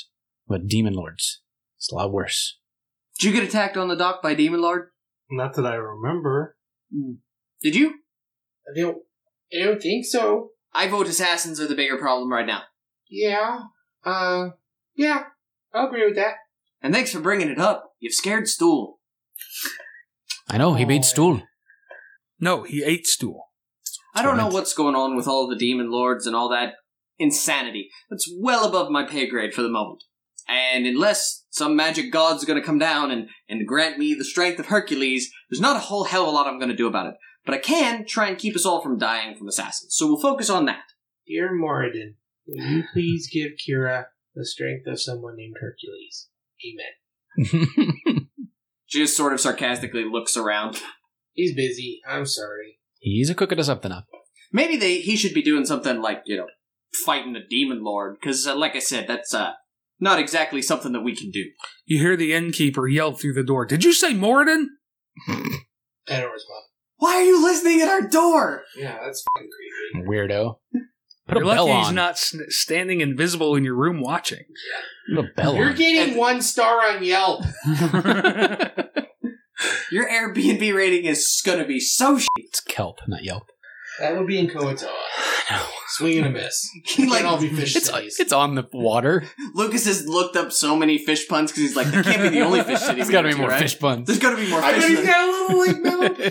But demon lords, it's a lot worse. Did you get attacked on the dock by Demon Lord? Not that I remember. Did you? I don't, I don't think so. I vote assassins are the bigger problem right now. Yeah. Uh, yeah. I'll agree with that. And thanks for bringing it up. You've scared Stool. I know, he made stool. No, he ate stool. I don't know right. what's going on with all the Demon Lords and all that insanity. That's well above my pay grade for the moment. And unless some magic god's going to come down and, and grant me the strength of Hercules, there's not a whole hell of a lot I'm going to do about it. But I can try and keep us all from dying from assassins. So we'll focus on that. Dear Moradin, will you please give Kira the strength of someone named Hercules? Amen. She just sort of sarcastically looks around. He's busy. I'm sorry. He's a cooking something up. Maybe they he should be doing something like, you know, fighting a demon lord. Because, uh, like I said, that's uh, not exactly something that we can do. You hear the innkeeper yell through the door, "Did you say Moradin?" I don't respond. Why are you listening at our door? Yeah, that's fucking creepy. Weirdo. Put You're a bell lucky he's on. not s- standing invisible in your room watching. Put a bell You're on. getting And- one star on Yelp. Your Airbnb rating is gonna be so shit. It's kelp, not Yelp. That would be in Koatoa. No. Swing and a miss. He, It like, can't all be fish It's, cities. it's on the water. Lucas has looked up so many fish puns because he's like, that can't be the only fish city. There's we got to go be more right? fish puns. There's gotta be more I bet fish. he's than- got a little like millipede.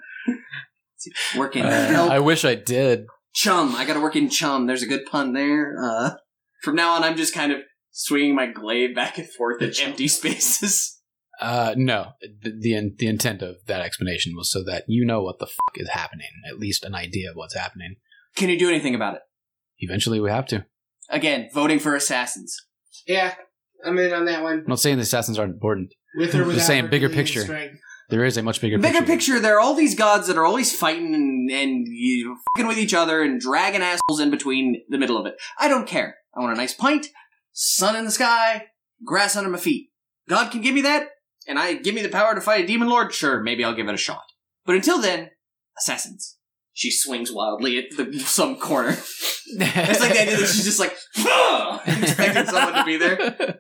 Working Uh, help. I wish I did. Chum. I gotta work in chum. There's a good pun there. Uh, from now on, I'm just kind of swinging my glaive back and forth in empty spaces. Uh, no, the, the the intent of that explanation was so that you know what the fuck is happening, at least an idea of what's happening. Can you do anything about it? Eventually, we have to. I'm Again, voting for assassins. Yeah, I'm in on that one. not saying the assassins aren't important. With or Just without saying bigger Herculean picture. strength. There is a much bigger, Bigger picture. picture, there are all these gods that are always fighting and, and you know, fucking with each other and dragging assholes in between the middle of it. I don't care. I want a nice pint, sun in the sky, grass under my feet. God can give me that, and I give me the power to fight a demon lord. Sure, maybe I'll give it a shot. But until then, assassins. She swings wildly at the, some corner. It's like the idea that she's just like, expecting someone to be there.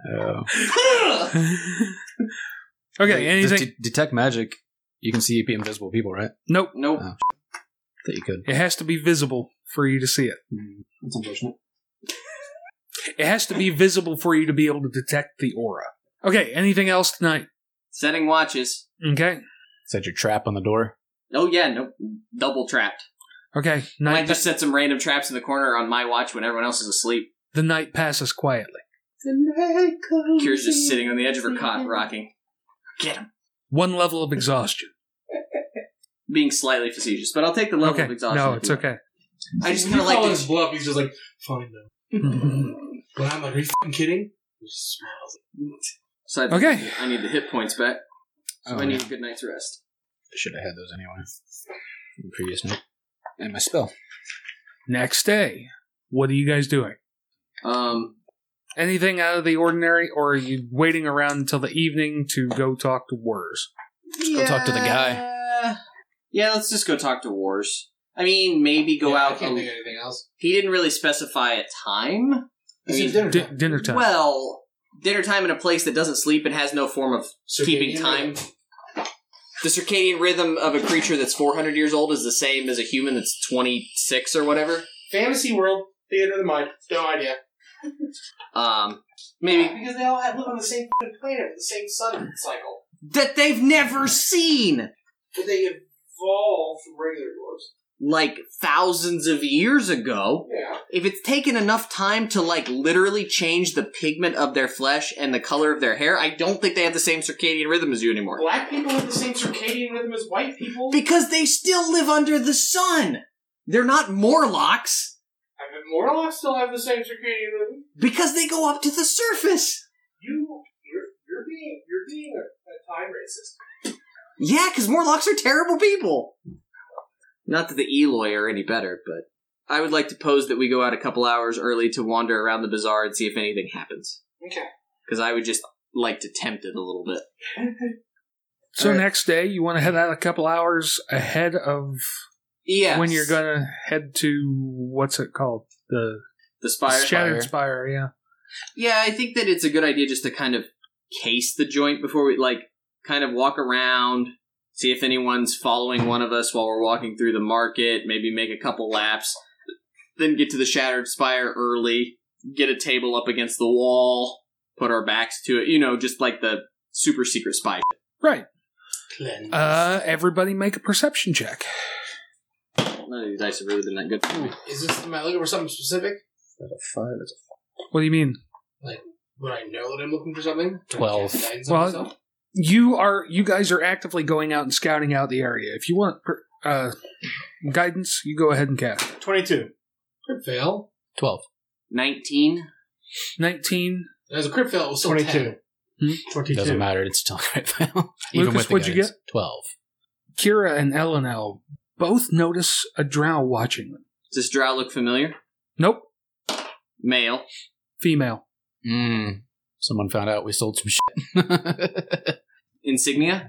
Oh. Okay, anything? Just de- detect magic. You can see invisible people, right? Nope. Nope. Oh. That you could. It has to be visible for you to see it. That's unfortunate. It has to be visible for you to be able to detect the aura. Okay, anything else tonight? Setting watches. Okay. Set your trap on the door. Oh yeah, nope. Double trapped. Okay, I night might just set some random traps in the corner on my watch when everyone else is asleep. the night passes quietly. Kira's just sitting on the edge of her cot, rocking. Get him. One level of exhaustion. Being slightly facetious, but I'll take the level Okay, of exhaustion. no, if it's you want. okay. I just You kind of like call to. his bluff. He's just like, fine though. But I'm like, are you fucking kidding? He just smiles. So I, Okay. I need the hit points back. So Oh, I need yeah. a good night's rest. I should have had those anyway. From the previous night. And my spell. Next day, what are you guys doing? Um, Anything out of the ordinary, or are you waiting around until the evening to go talk to Wars? go talk to the guy. Yeah, let's just go talk to Wars. I mean, maybe go Yeah, out. I can't a- think of anything else. he didn't really specify a time. I It's mean, dinner Di- time. dinner time. well, dinner time in a place that doesn't sleep and has no form of keeping Circadian time. rhythm. The circadian rhythm of a creature that's four hundred years old is the same as a human that's twenty-six or whatever. Fantasy world, theater of the mind. No idea. Um, maybe Because they all have, live on the same fucking planet, the same sun cycle. that they've never seen, But they evolved from regular dwarves. like thousands of years ago. Yeah. If it's taken enough time to like literally change the pigment of their flesh and the color of their hair, I don't think they have the same circadian rhythm as you anymore. Black people have the same circadian rhythm as white people. Because they still live under the sun. They're not Morlocks. I mean, Morlocks still have the same circadian rhythm. Because they go up to the surface. You, you're, you're being, you're being a, a time racist. Yeah, because Morlocks are terrible people. Not that the Eloy are any better, but I would like to pose that we go out a couple hours early to wander around the bazaar and see if anything happens. Okay. Because I would just like to tempt it a little bit. So Alright. next day, you want to head out a couple hours ahead of Yeah. when you're going to head to, what's it called? The The Spire. Shattered Spire, yeah. Yeah, I think that it's a good idea just to kind of case the joint before we, like, kind of walk around, see if anyone's following one of us while we're walking through the market, maybe make a couple laps, then get to the Shattered Spire early, get a table up against the wall, put our backs to it, you know, just like the super secret spy. Right. Cleanse. Uh, everybody make a perception check. None of these dice have really been that good for me. Is this, am I looking for something specific? What do you mean? Would I know that I'm looking for something? Twelve. Can I cast guidance on Well, myself? You are. You guys are actively going out and scouting out the area. If you want per- uh, guidance, you go ahead and cast. twenty-two. Crit fail. Twelve. nineteen? Nineteen. As a crit fail, it was still twenty-two. ten. twenty-two. Doesn't matter. It's still a crit fail. Even Lucas, with the what'd you guidance. get? Twelve. Kira and Elenel both notice a drow watching them. Does this drow look familiar? Nope. Male. Female. Mm. Someone found out we sold some shit. Insignia?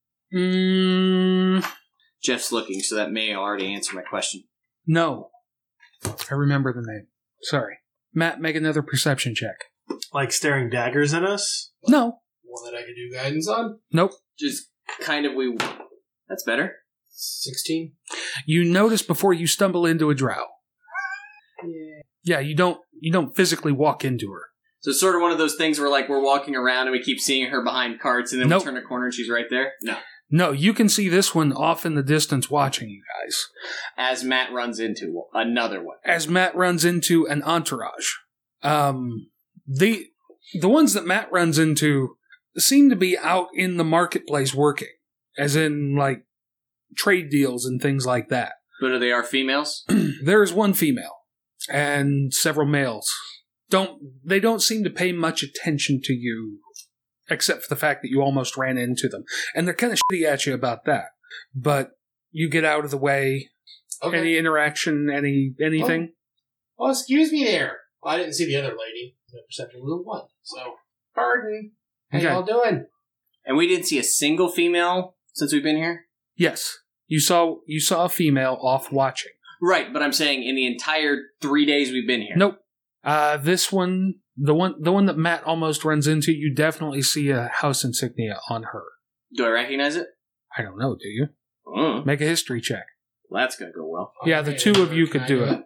Mm, Jeff's looking, so that may already answer my question. no. I remember the name. Sorry. Matt, make another perception check. Like staring daggers at us? No. One that I could do guidance on? Nope. Just kind of we... That's better. sixteen. You notice before you stumble into a drow. Yeah. Yeah, you don't. You don't physically walk into her. So it's sort of one of those things where, like, we're walking around and we keep seeing her behind carts, and then Nope. we turn a corner and she's right there? No. No, you can see this one off in the distance watching you guys. As Matt runs into another one. As Matt runs into an entourage. Um, the the ones that Matt runs into seem to be out in the marketplace working, as in like trade deals and things like that. But are they our females? There is one female and several males. Don't they don't seem to pay much attention to you, except for the fact that you almost ran into them, and they're kind of shitty at you about that. But you get out of the way. Okay. Any interaction, any anything? Oh, excuse me there. Well, I didn't see the other lady. The perception was a one. So, pardon. How Okay. y'all doing? And we didn't see a single female since we've been here? Yes, you saw you saw a female off watching. Right, but I'm saying in the entire three days we've been here. Nope. Uh, this one, the one, the one that Matt almost runs into, you definitely see a house insignia on her. Do I recognize it? I don't know. Do you? Mm. Make a history check. Well, that's going to go well. Yeah, the two of you could do it.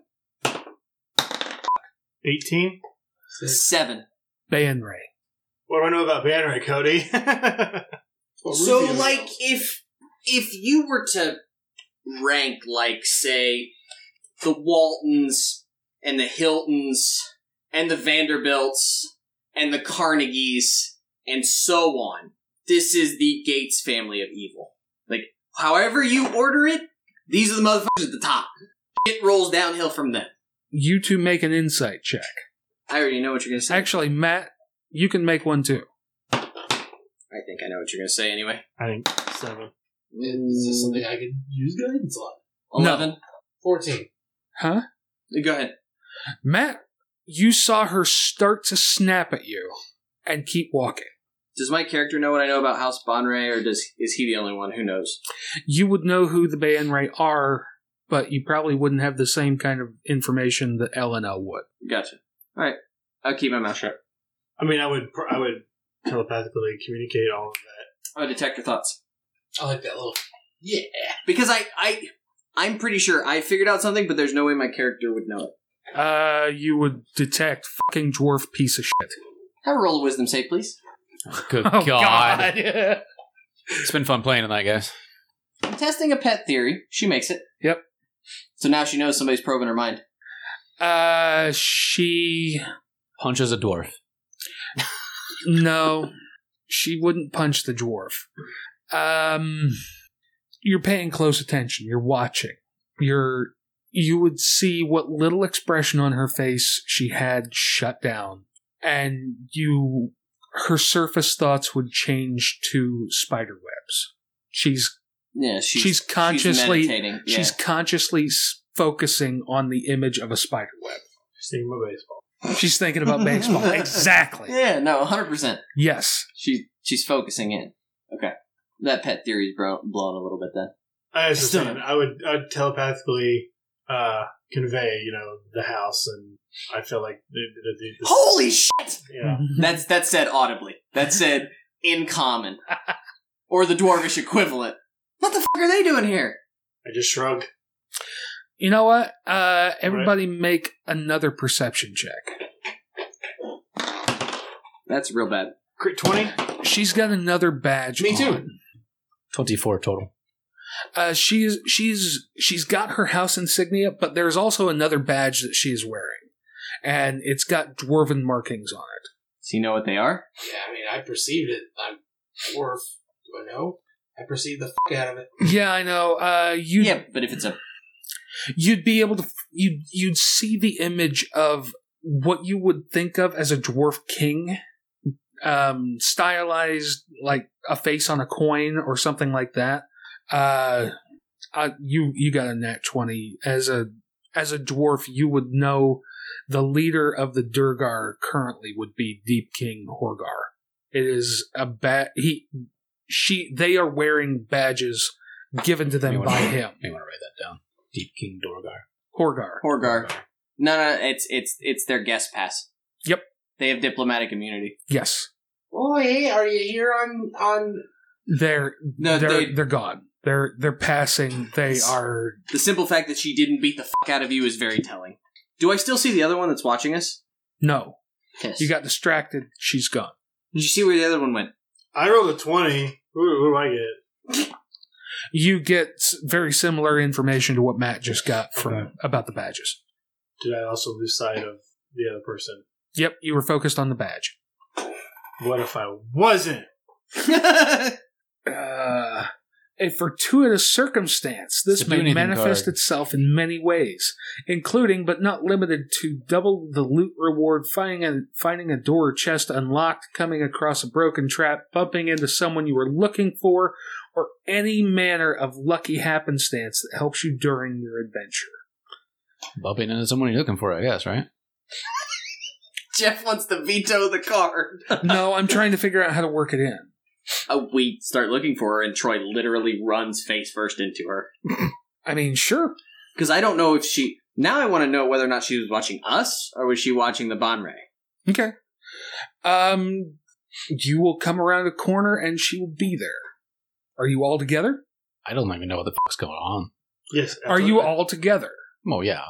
eighteen? Seven. Bayan Ray. What do I know about Bannery, Cody? So, like, if if you were to rank, like, say, the Waltons and the Hiltons and the Vanderbilts and the Carnegies and so on, this is the Gates family of evil. Like, however you order it, these are the motherfuckers at the top. It rolls downhill from them. You two make an insight check. I already know what you're going to say. Actually, Matt, you can make one too. I think I know what you're going to say anyway. I think seven. Is this something I could use guidance on? eleven. fourteen. Huh? Go ahead. Matt, you saw her start to snap at you and keep walking. Does my character know what I know about House Bonray, or does is he the only one who knows? You would know who the Bayan Ray are, but you probably wouldn't have the same kind of information that L N L would. Gotcha. All right. I'll keep my mouth shut. I mean, I would pr- I would telepathically communicate all of that. I'll detect your thoughts. I like that little. Yeah. Because I, I, I'm pretty sure I figured out something, but there's no way my character would know it. Uh, you would detect fucking dwarf piece of shit. Have a roll of wisdom save, please. Good Oh, God. God. It's been fun playing tonight, guys. I'm testing a pet theory. She makes it. Yep. So now she knows somebody's probing her mind. Uh, she... Punches a dwarf. No, she wouldn't punch the dwarf. Um, you're paying close attention. You're watching. You're... You would see what little expression on her face she had shut down. And you... Her surface thoughts would change to spider webs. She's Yeah, she's, she's consciously she's meditating. Yeah. she's consciously s- focusing on the image of a spider web. Just thinking about baseball. She's thinking about baseball. Exactly. Yeah, no, one hundred percent. Yes. She, she's focusing in. Okay. That pet theory's bro- blown a little bit then. I was just Still- saying, I would I'd telepathically uh, convey, you know, the house, and I feel like the, the, the, the Holy shit! yeah. That's that's said audibly. That's said in common. Or the dwarvish equivalent. What the fuck are they doing here? I just shrug. You know what? Uh, everybody make another perception check. That's real bad. Crit twenty. She's got another badge. Me too. on. twenty-four total. Uh, she's she's she's got her house insignia, but there's also another badge that she's wearing, and it's got dwarven markings on it. Does he know what they are? Yeah, I mean, I perceived it. I'm dwarf. Do I know? I perceived the fuck out of it. Yeah, I know. Uh, you Yeah, but if it's a you'd be able to you you'd see the image of what you would think of as a dwarf king, um, stylized like a face on a coin or something like that. Uh, uh, you you got a nat twenty as a as a dwarf. You would know the leader of the Durgar currently would be Deep King Horgar. It is a ba- he she they are wearing badges given to them May wanna- by him. May want to write that down. Deep King Dorgar. Horgar. Horgar. No, no, it's it's it's their guest pass. Yep. They have diplomatic immunity. Yes. Boy, are you here on on? They're No, they're they- they're gone. They're they're passing. They are. The simple fact that she didn't beat the fuck out of you is very telling. Do I still see the other one that's watching us? No. Yes. You got distracted. She's gone. Did you see where the other one went? I rolled a twenty. What, what do I get? You get s- very similar information to what Matt just got from Okay. about the badges. Did I also lose sight of the other person? Yep, you were focused on the badge. What if I wasn't? Uh, a fortuitous circumstance. This So do may anything, manifest guard. itself in many ways, including but not limited to double the loot reward, finding a, finding a door or chest unlocked, coming across a broken trap, bumping into someone you were looking for, or any manner of lucky happenstance that helps you during your adventure. Bumping into someone you're looking for, I guess, right? Jeff wants to veto the card. No, I'm trying to figure out how to work it in. Uh, we start looking for her, and Troy literally runs face first into her. I mean, sure. Because I don't know if she... Now I want to know whether or not she was watching us, or was she watching the Bonray? Okay. Um, you will come around a corner and she will be there. Are you all together? I don't even know what the fuck's going on. Yes. Are you absolutely. all together? Oh, yeah.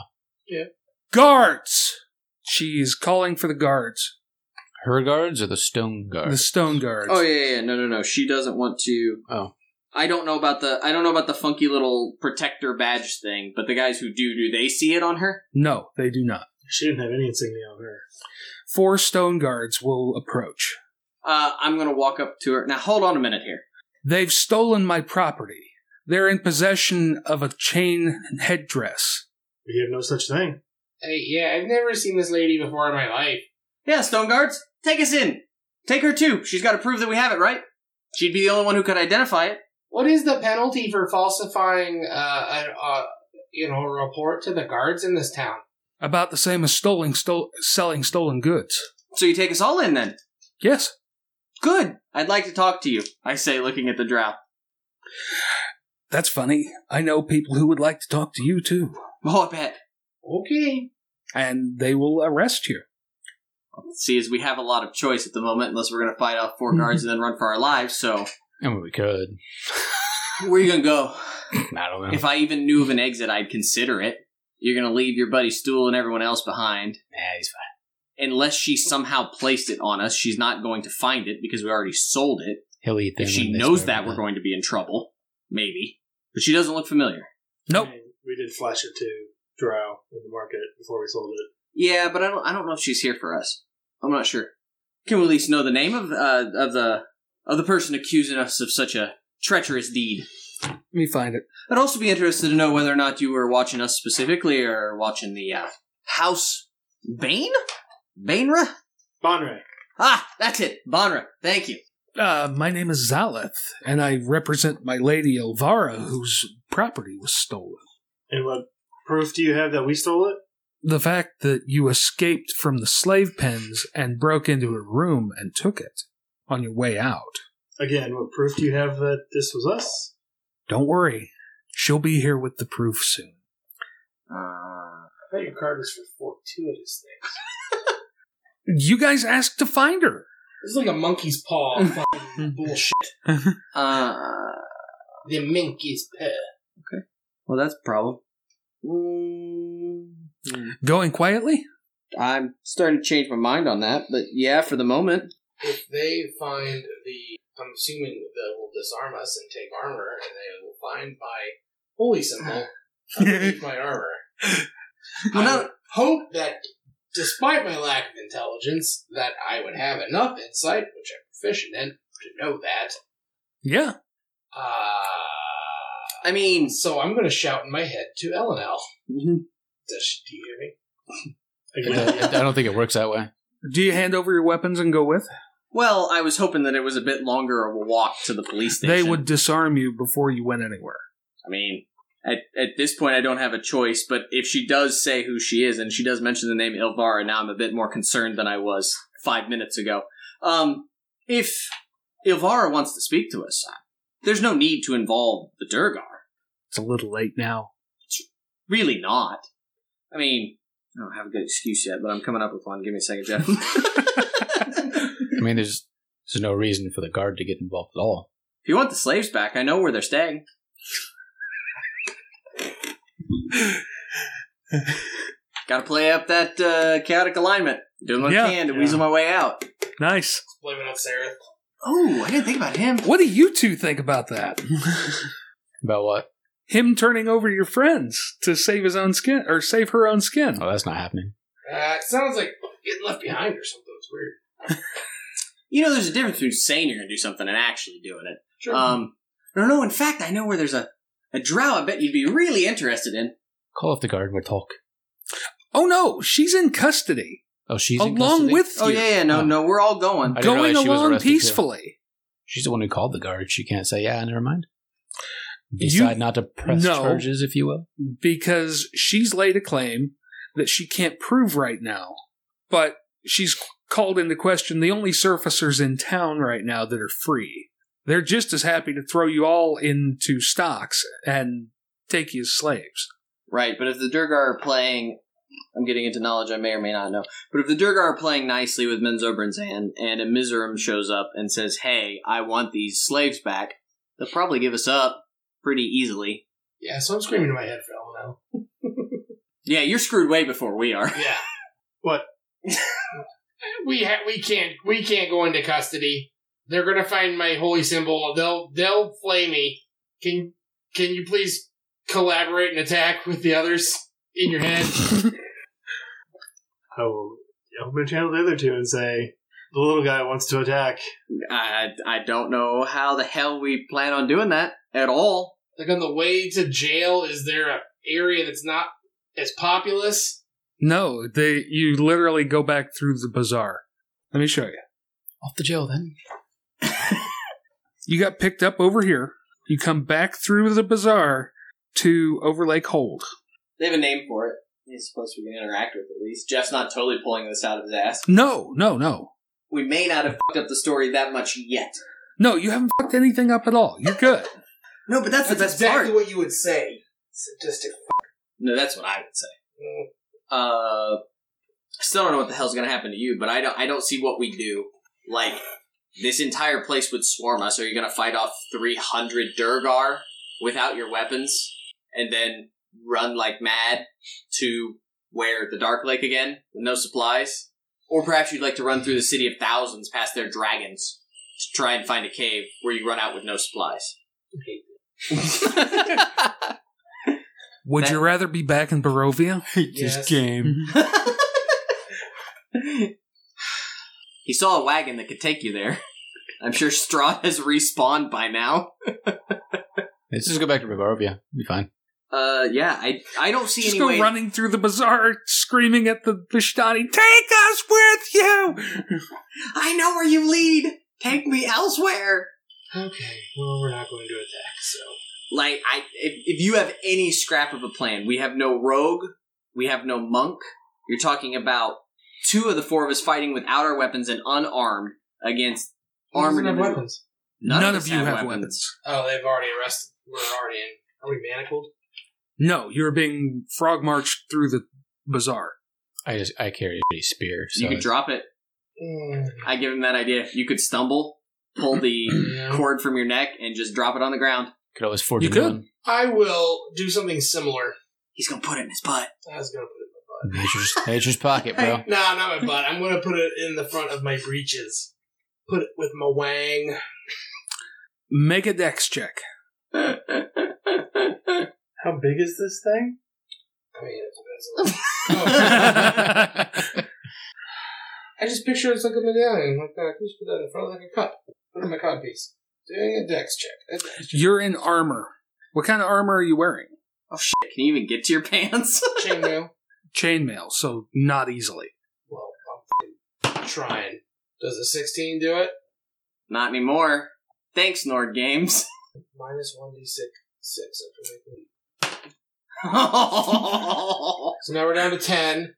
Guards! She's calling for the guards. Her guards or the stone The guards? stone guards. Oh, yeah, yeah, yeah. No, no, no. She doesn't want to... Oh. I don't know about the I don't know about the funky little protector badge thing, but the guys who do, do they see it on her? No, they do not. She didn't have any insignia on her. Four stone guards will approach. Uh, I'm going to walk up to her. Now, hold on a minute here. They've stolen my property. They're in possession of a chain headdress. We have no such thing. Hey, yeah, I've never seen this lady before in my life. Yeah, Stone Guards, take us in. Take her too. She's got to prove that we have it, right? She'd be the only one who could identify it. What is the penalty for falsifying, uh, a, a you know, a report to the guards in this town? About the same as stoling, stole, selling stolen goods. So you take us all in then. Yes. Good. I'd like to talk to you, I say, looking at the drow. That's funny. I know people who would like to talk to you too. Oh, I bet. Okay. And they will arrest you. See, as we have a lot of choice at the moment, unless we're going to fight off four guards and then run for our lives, so... I mean, we could. Where are you going to go? I don't know. If I even knew of an exit, I'd consider it. You're going to leave your buddy Stool and everyone else behind. Nah, he's fine. Unless she somehow placed it on us, she's not going to find it because we already sold it. He'll eat them. If she when they knows swear that, to we're them. going to be in trouble. Maybe. But she doesn't look familiar. Nope. I mean, we did flash it to Drow in the market before we sold it. Yeah, but I don't I don't know if she's here for us. I'm not sure. Can we at least know the name of uh, of the of the person accusing us of such a treacherous deed? Let me find it. I'd also be interested to know whether or not you were watching us specifically or watching the uh, House Bane? Bainra? Bonray. Ah, that's it. Bonra. Thank you. Uh, my name is Zaleth, and I represent my lady Elvara, whose property was stolen. And what proof do you have that we stole it? The fact that you escaped from the slave pens and broke into her room and took it on your way out. Again, what proof do you have that this was us? Don't worry. She'll be here with the proof soon. Uh, I thought your card was for fortuitous things. You guys asked to find her. This is like a monkey's paw fucking bullshit. uh, The monkey's paw. well, that's a problem. Mm, Going quietly? I'm starting to change my mind on that, but yeah, for the moment. If they find the... I'm assuming they will disarm us and take armor, and they will find my holy symbol underneath my armor. Well, I no- would hope that, despite my lack of intelligence, that I would have enough insight, which I'm proficient in, to know that. Yeah. Uh, I mean, so I'm going to shout in my head to Elenel. mhm. Does she do you hear me? I, I don't think it works that way. Do you hand over your weapons and go with? well, I was hoping that it was a bit longer of a walk to the police station. They would disarm you before you went anywhere. I mean, at at this point, I don't have a choice. But if she does say who she is, and she does mention the name Ilvara, now I'm a bit more concerned than I was five minutes ago. Um, if Ilvara wants to speak to us, there's no need to involve the Durgar. It's a little late now. Really not. I mean, I don't have a good excuse yet, but I'm coming up with one. Give me a second, Jeff. I mean, there's there's no reason for the guard to get involved at all. If you want the slaves back, I know where they're staying. Gotta play up that uh, chaotic alignment. Doing what Yeah. I can to Yeah. weasel my way out. Nice. Blame it on Sarah. Oh, I didn't think about him. What do you two think about that? About what? Him turning over your friends to save his own skin, or save her own skin. Oh, that's not happening. Uh, it sounds like getting left behind or something. It's weird. You know, there's a difference between saying you're going to do something and actually doing it. Sure. Um, no, no, in fact, I know where there's a, a drow I bet you'd be really interested in. Call off the guard and we'll talk. Oh no, she's in custody. Oh, she's in along custody? with you. Oh, yeah, yeah, no, Oh. no, we're all going. I didn't Going realize she was along arrested, too. peacefully. She's the one who called the guard. She can't say, yeah, never mind. Decide not to press No. charges, if you will. Because she's laid a claim that she can't prove right now. But she's called into question the only surfacers in town right now that are free. They're just as happy to throw you all into stocks and take you as slaves. Right, but if the Durgar are playing... I'm getting into knowledge I may or may not know. But if the Durgar are playing nicely with Menzoberranzan, and a Mizoram shows up and says, hey, I want these slaves back, they'll probably give us up pretty easily. Yeah, so I'm screaming in my head for Elenel. Yeah, you're screwed way before we are. Yeah. What? we ha- we can't we can't go into custody. They're gonna find my holy symbol. They'll they'll flay me. Can can you please collaborate and attack with the others in your head? I will open a channel to the other two and say, the little guy wants to attack. I, I don't know how the hell we plan on doing that at all. Like on the way to jail, is there a area that's not as populous? No, they you literally go back through the bazaar. Let me show you. Off the jail, then. You got picked up over here. You come back through the bazaar to Overlake Hold. They have a name for it. It's supposed we can interact with at least. Jeff's not totally pulling this out of his ass. No, no, no. We may not have fucked up the story that much yet. No, you haven't fucked anything up at all. You're good. No, but that's, the best part. what you would say. Sadistic. No, that's what I would say. Uh, I still don't know what the hell's gonna happen to you, but I don't. I don't see what we do. Like this entire place would swarm us. Are you gonna fight off three hundred Durgar without your weapons, and then run like mad to where the Dark Lake again with no supplies? Or perhaps you'd like to run through the City of Thousands past their dragons to try and find a cave where you run out with no supplies. Would That- you rather be back in Barovia? Yes. game. He saw a wagon that could take you there. I'm sure Strahd has respawned by now. Let's just go back to Barovia. Be fine. Uh, yeah, I I don't see Just any go way. running through the bazaar, screaming at the Vishtani, "Take us with you!" I know where you lead. Take me elsewhere. Okay, well, we're not going to attack, so. Like, I if, if you have any scrap of a plan, we have no rogue, we have no monk. You're talking about two of the four of us fighting without our weapons and unarmed against Who armored doesn't have individuals. weapons? None, None of us you have weapons. Oh, they've already arrested. We're already in. Are we manacled? No, you're being frog marched through the bazaar. I just I carry a spear. So You could drop it. Mm. I give him that idea. You could stumble, pull the cord from your neck, and just drop it on the ground. could always forge You a new could. one. I will do something similar. He's gonna put it in his butt. I was going to put it in my butt. Nature's, nature's pocket, bro. Hey, no, not my butt. I'm going to put it in the front of my breeches. Put it with my wang. Make a dex check. How big is this thing? I mean, it depends on. Oh. I just picture it's like a medallion. Like that. Just put that in front like a cup. Put it in my cod piece. Doing a dex check. A dex check. You're in armor. What kind of armor are you wearing? Oh shit! Can you even get to your pants? Chainmail. Chainmail, so not easily. Well, I'm f***ing trying. Does a sixteen do it? Not anymore. Thanks, Nord Games. Minus one d six six after making. oh, So now we're down to ten.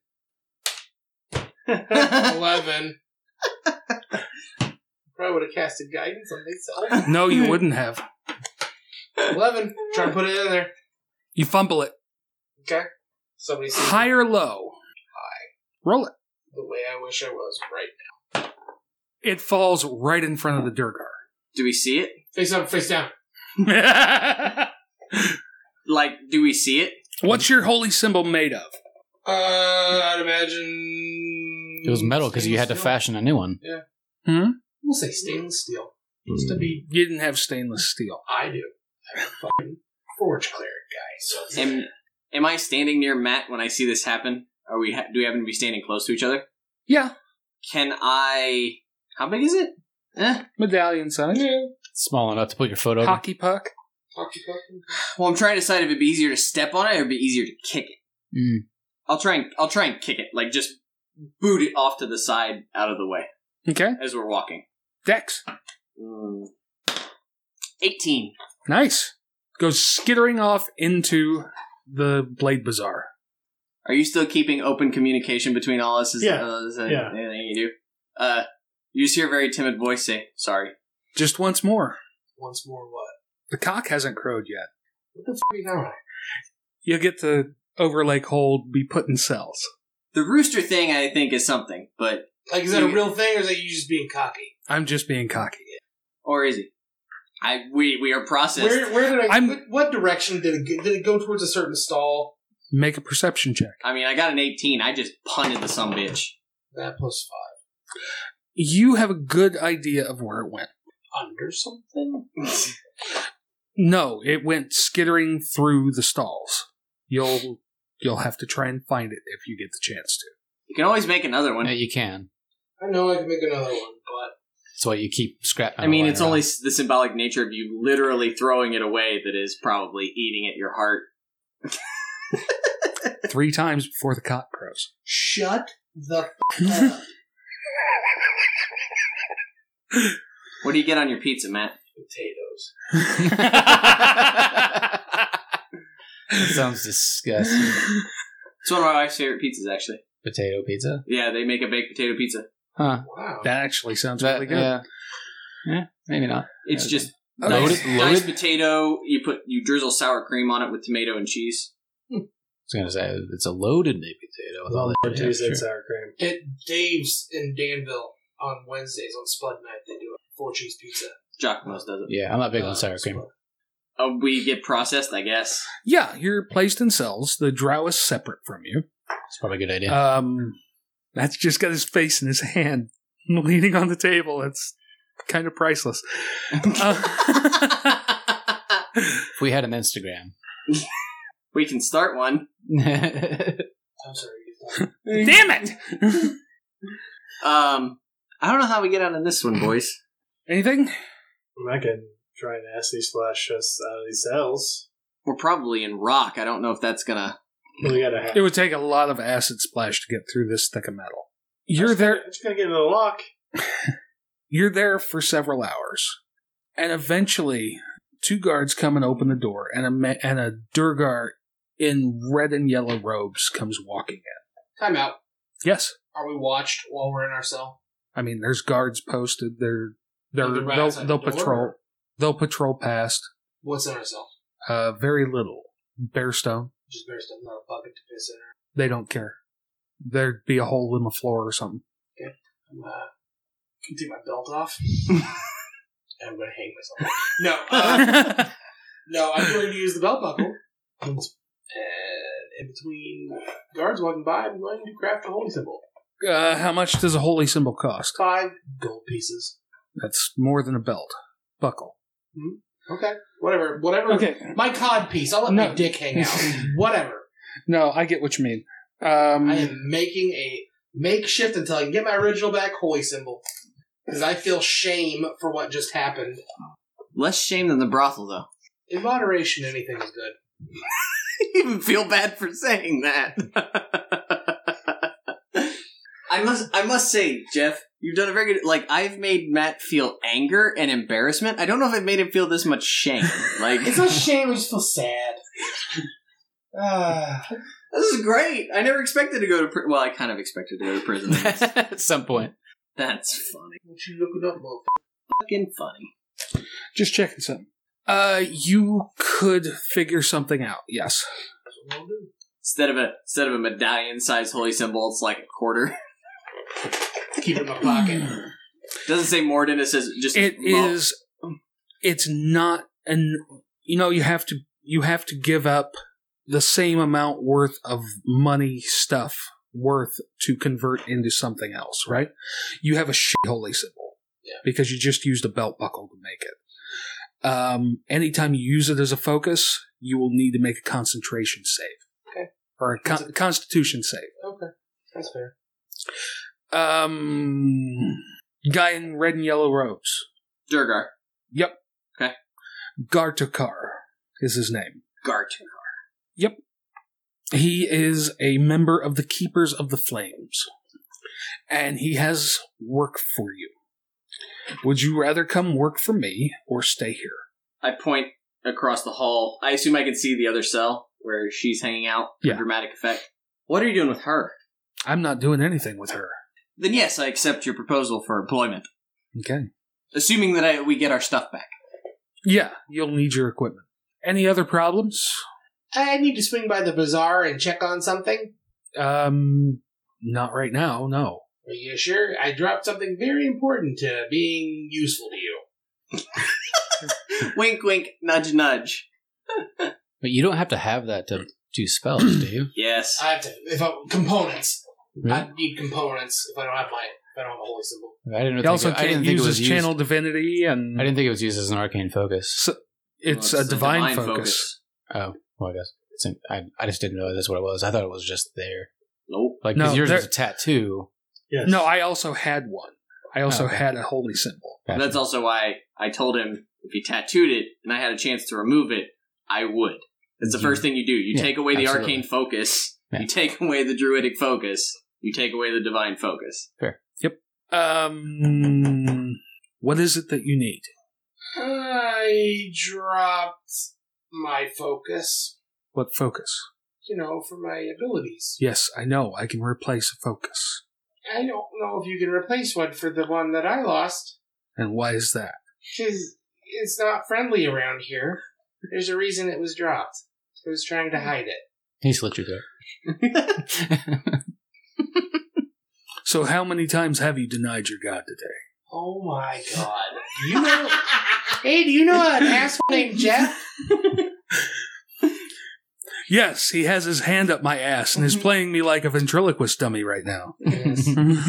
Eleven. Probably would have casted guidance on myself. No, you wouldn't have. Eleven. Try to put it in there. You fumble it. Okay. Somebody see High or low? High. Roll it. The way I wish I was right It falls right in front of the Durgar. do we see it? Face up, face down. Like, do we see it? What's your holy symbol made of? Uh, I'd imagine It was metal because you had to stainless steel. fashion a new one. Hmm? We'll say stainless steel. Just to be, You didn't have stainless steel. I do. I'm a fucking forge cleric guy. So Am, am I standing near Matt when I see this happen? Are we? Ha- do we happen to be standing close to each other? Yeah. Can I? How big is it? Eh. Medallion size. yeah. Small enough to put your foot over. Hockey puck. Hockey puck. Well, I'm trying to decide if it'd be easier to step on it or it'd be easier to kick it. Mm. I'll try and I'll try and kick it, like just boot it off to the side, out of the way Okay. as we're walking. Dex. Mm. Eighteen. Nice. Goes skittering off into the Blade Bazaar. Are you still keeping open communication between all us? Is, Yeah. Uh, is that Yeah. anything you do? Uh, you just hear a very timid voice say, "Sorry." Just once more. Once more, what? The cock hasn't crowed yet. What the f*** are you doing? You'll get to Overlake Hold, be put in cells. The rooster thing, I think, is something, but Like, is that a You- real thing, or is that you just being cocky? I'm just being cocky. or is he? I we we are processed. Where, where did I? I'm- what, what direction did it? Go, did it go towards a certain stall? Make a perception check. I mean, I got an eighteen. I just punted the some bitch. That plus five. You have a good idea of where it went. Under something? No, it went skittering through the stalls. You'll you'll have to try and find it if you get the chance to. You can always make another one. Yeah, you can. I know I can make another one, but That's why you keep scrap. I mean, it's only s- the symbolic nature of you literally throwing it away that is probably eating at your heart. Three times before the cock crows. shut the f- up. What do you get on your pizza, Matt? Potatoes. That sounds disgusting. It's one of my wife's favorite pizzas, actually. Potato pizza? Yeah, they make a baked potato pizza. Huh. Wow. That actually sounds That- really good. Yeah. Yeah, maybe not. It's just Okay. Loaded? diced, Loaded? diced potato. You put you drizzle sour cream on it with tomato and cheese. I was going to say, it's a loaded baked potato. With all that Or shit. two said Sure. sour cream. At Dave's in Danville on Wednesdays on Spud Night, they do a four cheese pizza. Giacomo's does it. Yeah, I'm not big Uh, on sour cream. Spud. Oh, we get processed, I guess. Yeah, you're placed in cells. The drow is separate from you. It's probably a good idea. Um, Matt's just got his face in his hand, leaning on the table. It's kind of priceless. Uh, if we had an Instagram. We can start one. I'm sorry. you damn it! Um, I don't know how we get out of this one, boys. Anything? I can try and acid splash us out of these cells. We're probably in rock. I don't know if that's gonna. We gotta have. It would take a lot of acid splash to get through this thick of metal. You're there. I'm just gonna get into the lock. You're there for several hours, and eventually, two guards come and open the door, and a ma- and a Durgar in red and yellow robes comes walking in. Time out. Yes, Are we watched while we're in our cell? I mean there's guards posted. They're they're Are they right they'll outside they'll the door, patrol. or- They'll patrol past. What's in our cell? Uh, very little. Bearstone. Just bear stuff, not a bucket to piss in. They don't care. There'd be a hole in the floor or something. I'm uh, gonna take my belt off. And I'm gonna hang myself. No, uh, no, I'm going to use the belt buckle. And in between guards walking by, I'm going to craft a holy symbol. Uh, how much does a holy symbol cost? Five gold pieces. That's more than a belt. Buckle. Mm-hmm. Okay, whatever, whatever. Okay. My cod piece. I'll let No. my dick hang out. Whatever. No, I get what you mean. Um, I am making a makeshift until I can get my original back holy symbol. Because I feel shame for what just happened. Less shame than the brothel, though. In moderation, anything is good. You even feel bad for saying that. I must, I must say, Jeff, you've done a very good. Like, I've made Matt feel anger and embarrassment. I don't know if I've made him feel this much shame. Like, It's not shame, I just feel sad. Ah. this is great. I never expected to go to. Pri- well, I kind of expected to go to prison. At some point. That's funny. What you looking up, motherfucker? Fucking funny. just checking something. Uh, you could figure something out. Yes. That's what I'm gonna do. Instead of a instead of a medallion-sized holy symbol, it's like a quarter. Keep it in my pocket. It doesn't say Morden. It says just. It well, is. It's not, and you know you have to you have to give up the same amount worth of money stuff worth to convert into something else, right? You have a shit holy symbol, Yeah. because you just used a belt buckle to make it. Um, anytime you use it as a focus, you will need to make a concentration save, Okay. or a con- constitution save. Okay, that's fair. Um, guy in red and yellow robes. Durgar. Yep. Okay. Gartakar is his name. Gartar. Yep. He is a member of the Keepers of the Flames. And he has work for you. Would you rather come work for me or stay here? I point across the hall. I assume I can see the other cell where she's hanging out for Yeah. dramatic effect. What are you doing with her? I'm not doing anything with her. Then yes, I accept your proposal for employment. Okay. Assuming that I, we get our stuff back. Yeah, you'll need your equipment. Any other problems? I need to swing by the bazaar and check on something. Um, not right now, no. Are you sure? I dropped something very important to being useful to you. Wink, wink, nudge, nudge. But you don't have to have that to do spells, do you? Yes. I have to. If I, components. Really? I need components if I don't have my. If I don't have a holy symbol. I didn't He think also it, I can't didn't think use it was his used, channel divinity, and I didn't think it was used as an arcane focus. So, it's, Well, a divine, focus. Oh, well, I guess. It's in, I, I just didn't know that's what it was. I thought it was just there. Nope. Like, No, because yours there- was a tattoo. Yes. No, I also had one. I also Oh, okay. had a holy symbol. Gotcha. That's also why I told him if he tattooed it and I had a chance to remove it, I would. That's the You- first thing you do. You Yeah, take away the absolutely. arcane focus. Yeah. You take away the druidic focus. You take away the divine focus. Um, what is it that you need? I dropped my focus. What focus? You know, for my abilities. Yes, I know. I can replace a focus. I don't know if you can replace one for the one that I lost. And why is that? Because it's not friendly around here. There's a reason it was dropped. I was trying to hide it. He slit your throat. So how many times have you denied your god today? Oh my god. Do you know? Hey, do you know an asshole named Jeff? Yes, he has his hand up my ass and is playing me like a ventriloquist dummy right now. Yes.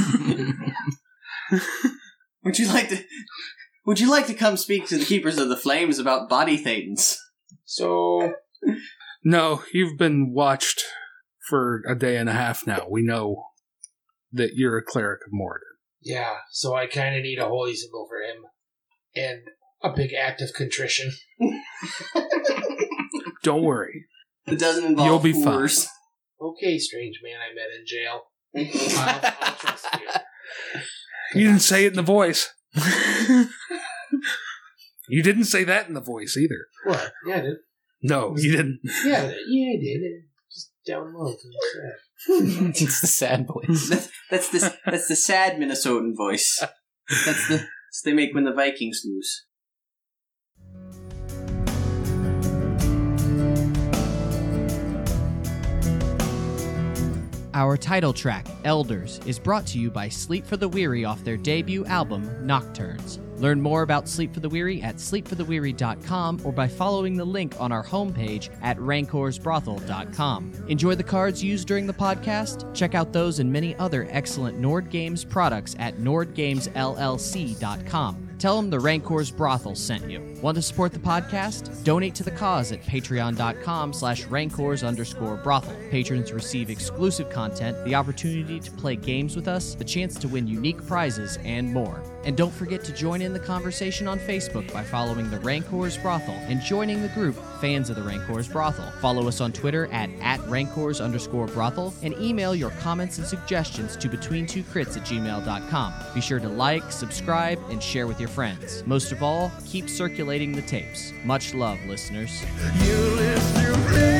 Would you like to? Would you like to come speak to the Keepers of the Flames about body thetans? So, No, you've been watched for a day and a half now. We know that you're a cleric of Morden. yeah, so I kind of need a holy symbol for him. And a big act of contrition. Don't worry. It doesn't involve You'll be fine. whores. Okay, strange man I met in jail. I'll, I'll trust you. You didn't say it in the voice. You didn't say that in the voice either. What? Yeah, I did. No, you didn't. Yeah, yeah, I did. Just down low. It's the sad voice. That's, that's the that's the sad Minnesotan voice. That's the that's they make when the Vikings lose. Our title track, Elders, is brought to you by Sleep for the Weary off their debut album, Nocturnes. Learn more about Sleep for the Weary at sleep for the weary dot com or by following the link on our homepage at rancor's brothel dot com. Enjoy the cards used during the podcast? Check out those and many other excellent Nord Games products at nord games l l c dot com. Tell them the Rancor's Brothel sent you. Want to support the podcast? Donate to the cause at patreon.com slash rancors underscore brothel. Patrons receive exclusive content, the opportunity to play games with us, the chance to win unique prizes, and more. And don't forget to join in the conversation on Facebook by following the Rancor's Brothel and joining the group Fans of the Rancor's Brothel. Follow us on Twitter at, at rancors underscore brothel and email your comments and suggestions to between two crits at gmail dot com. Be sure to like, subscribe, and share with your friends. Most of all, keep circulating the tapes. Much love, listeners. You live through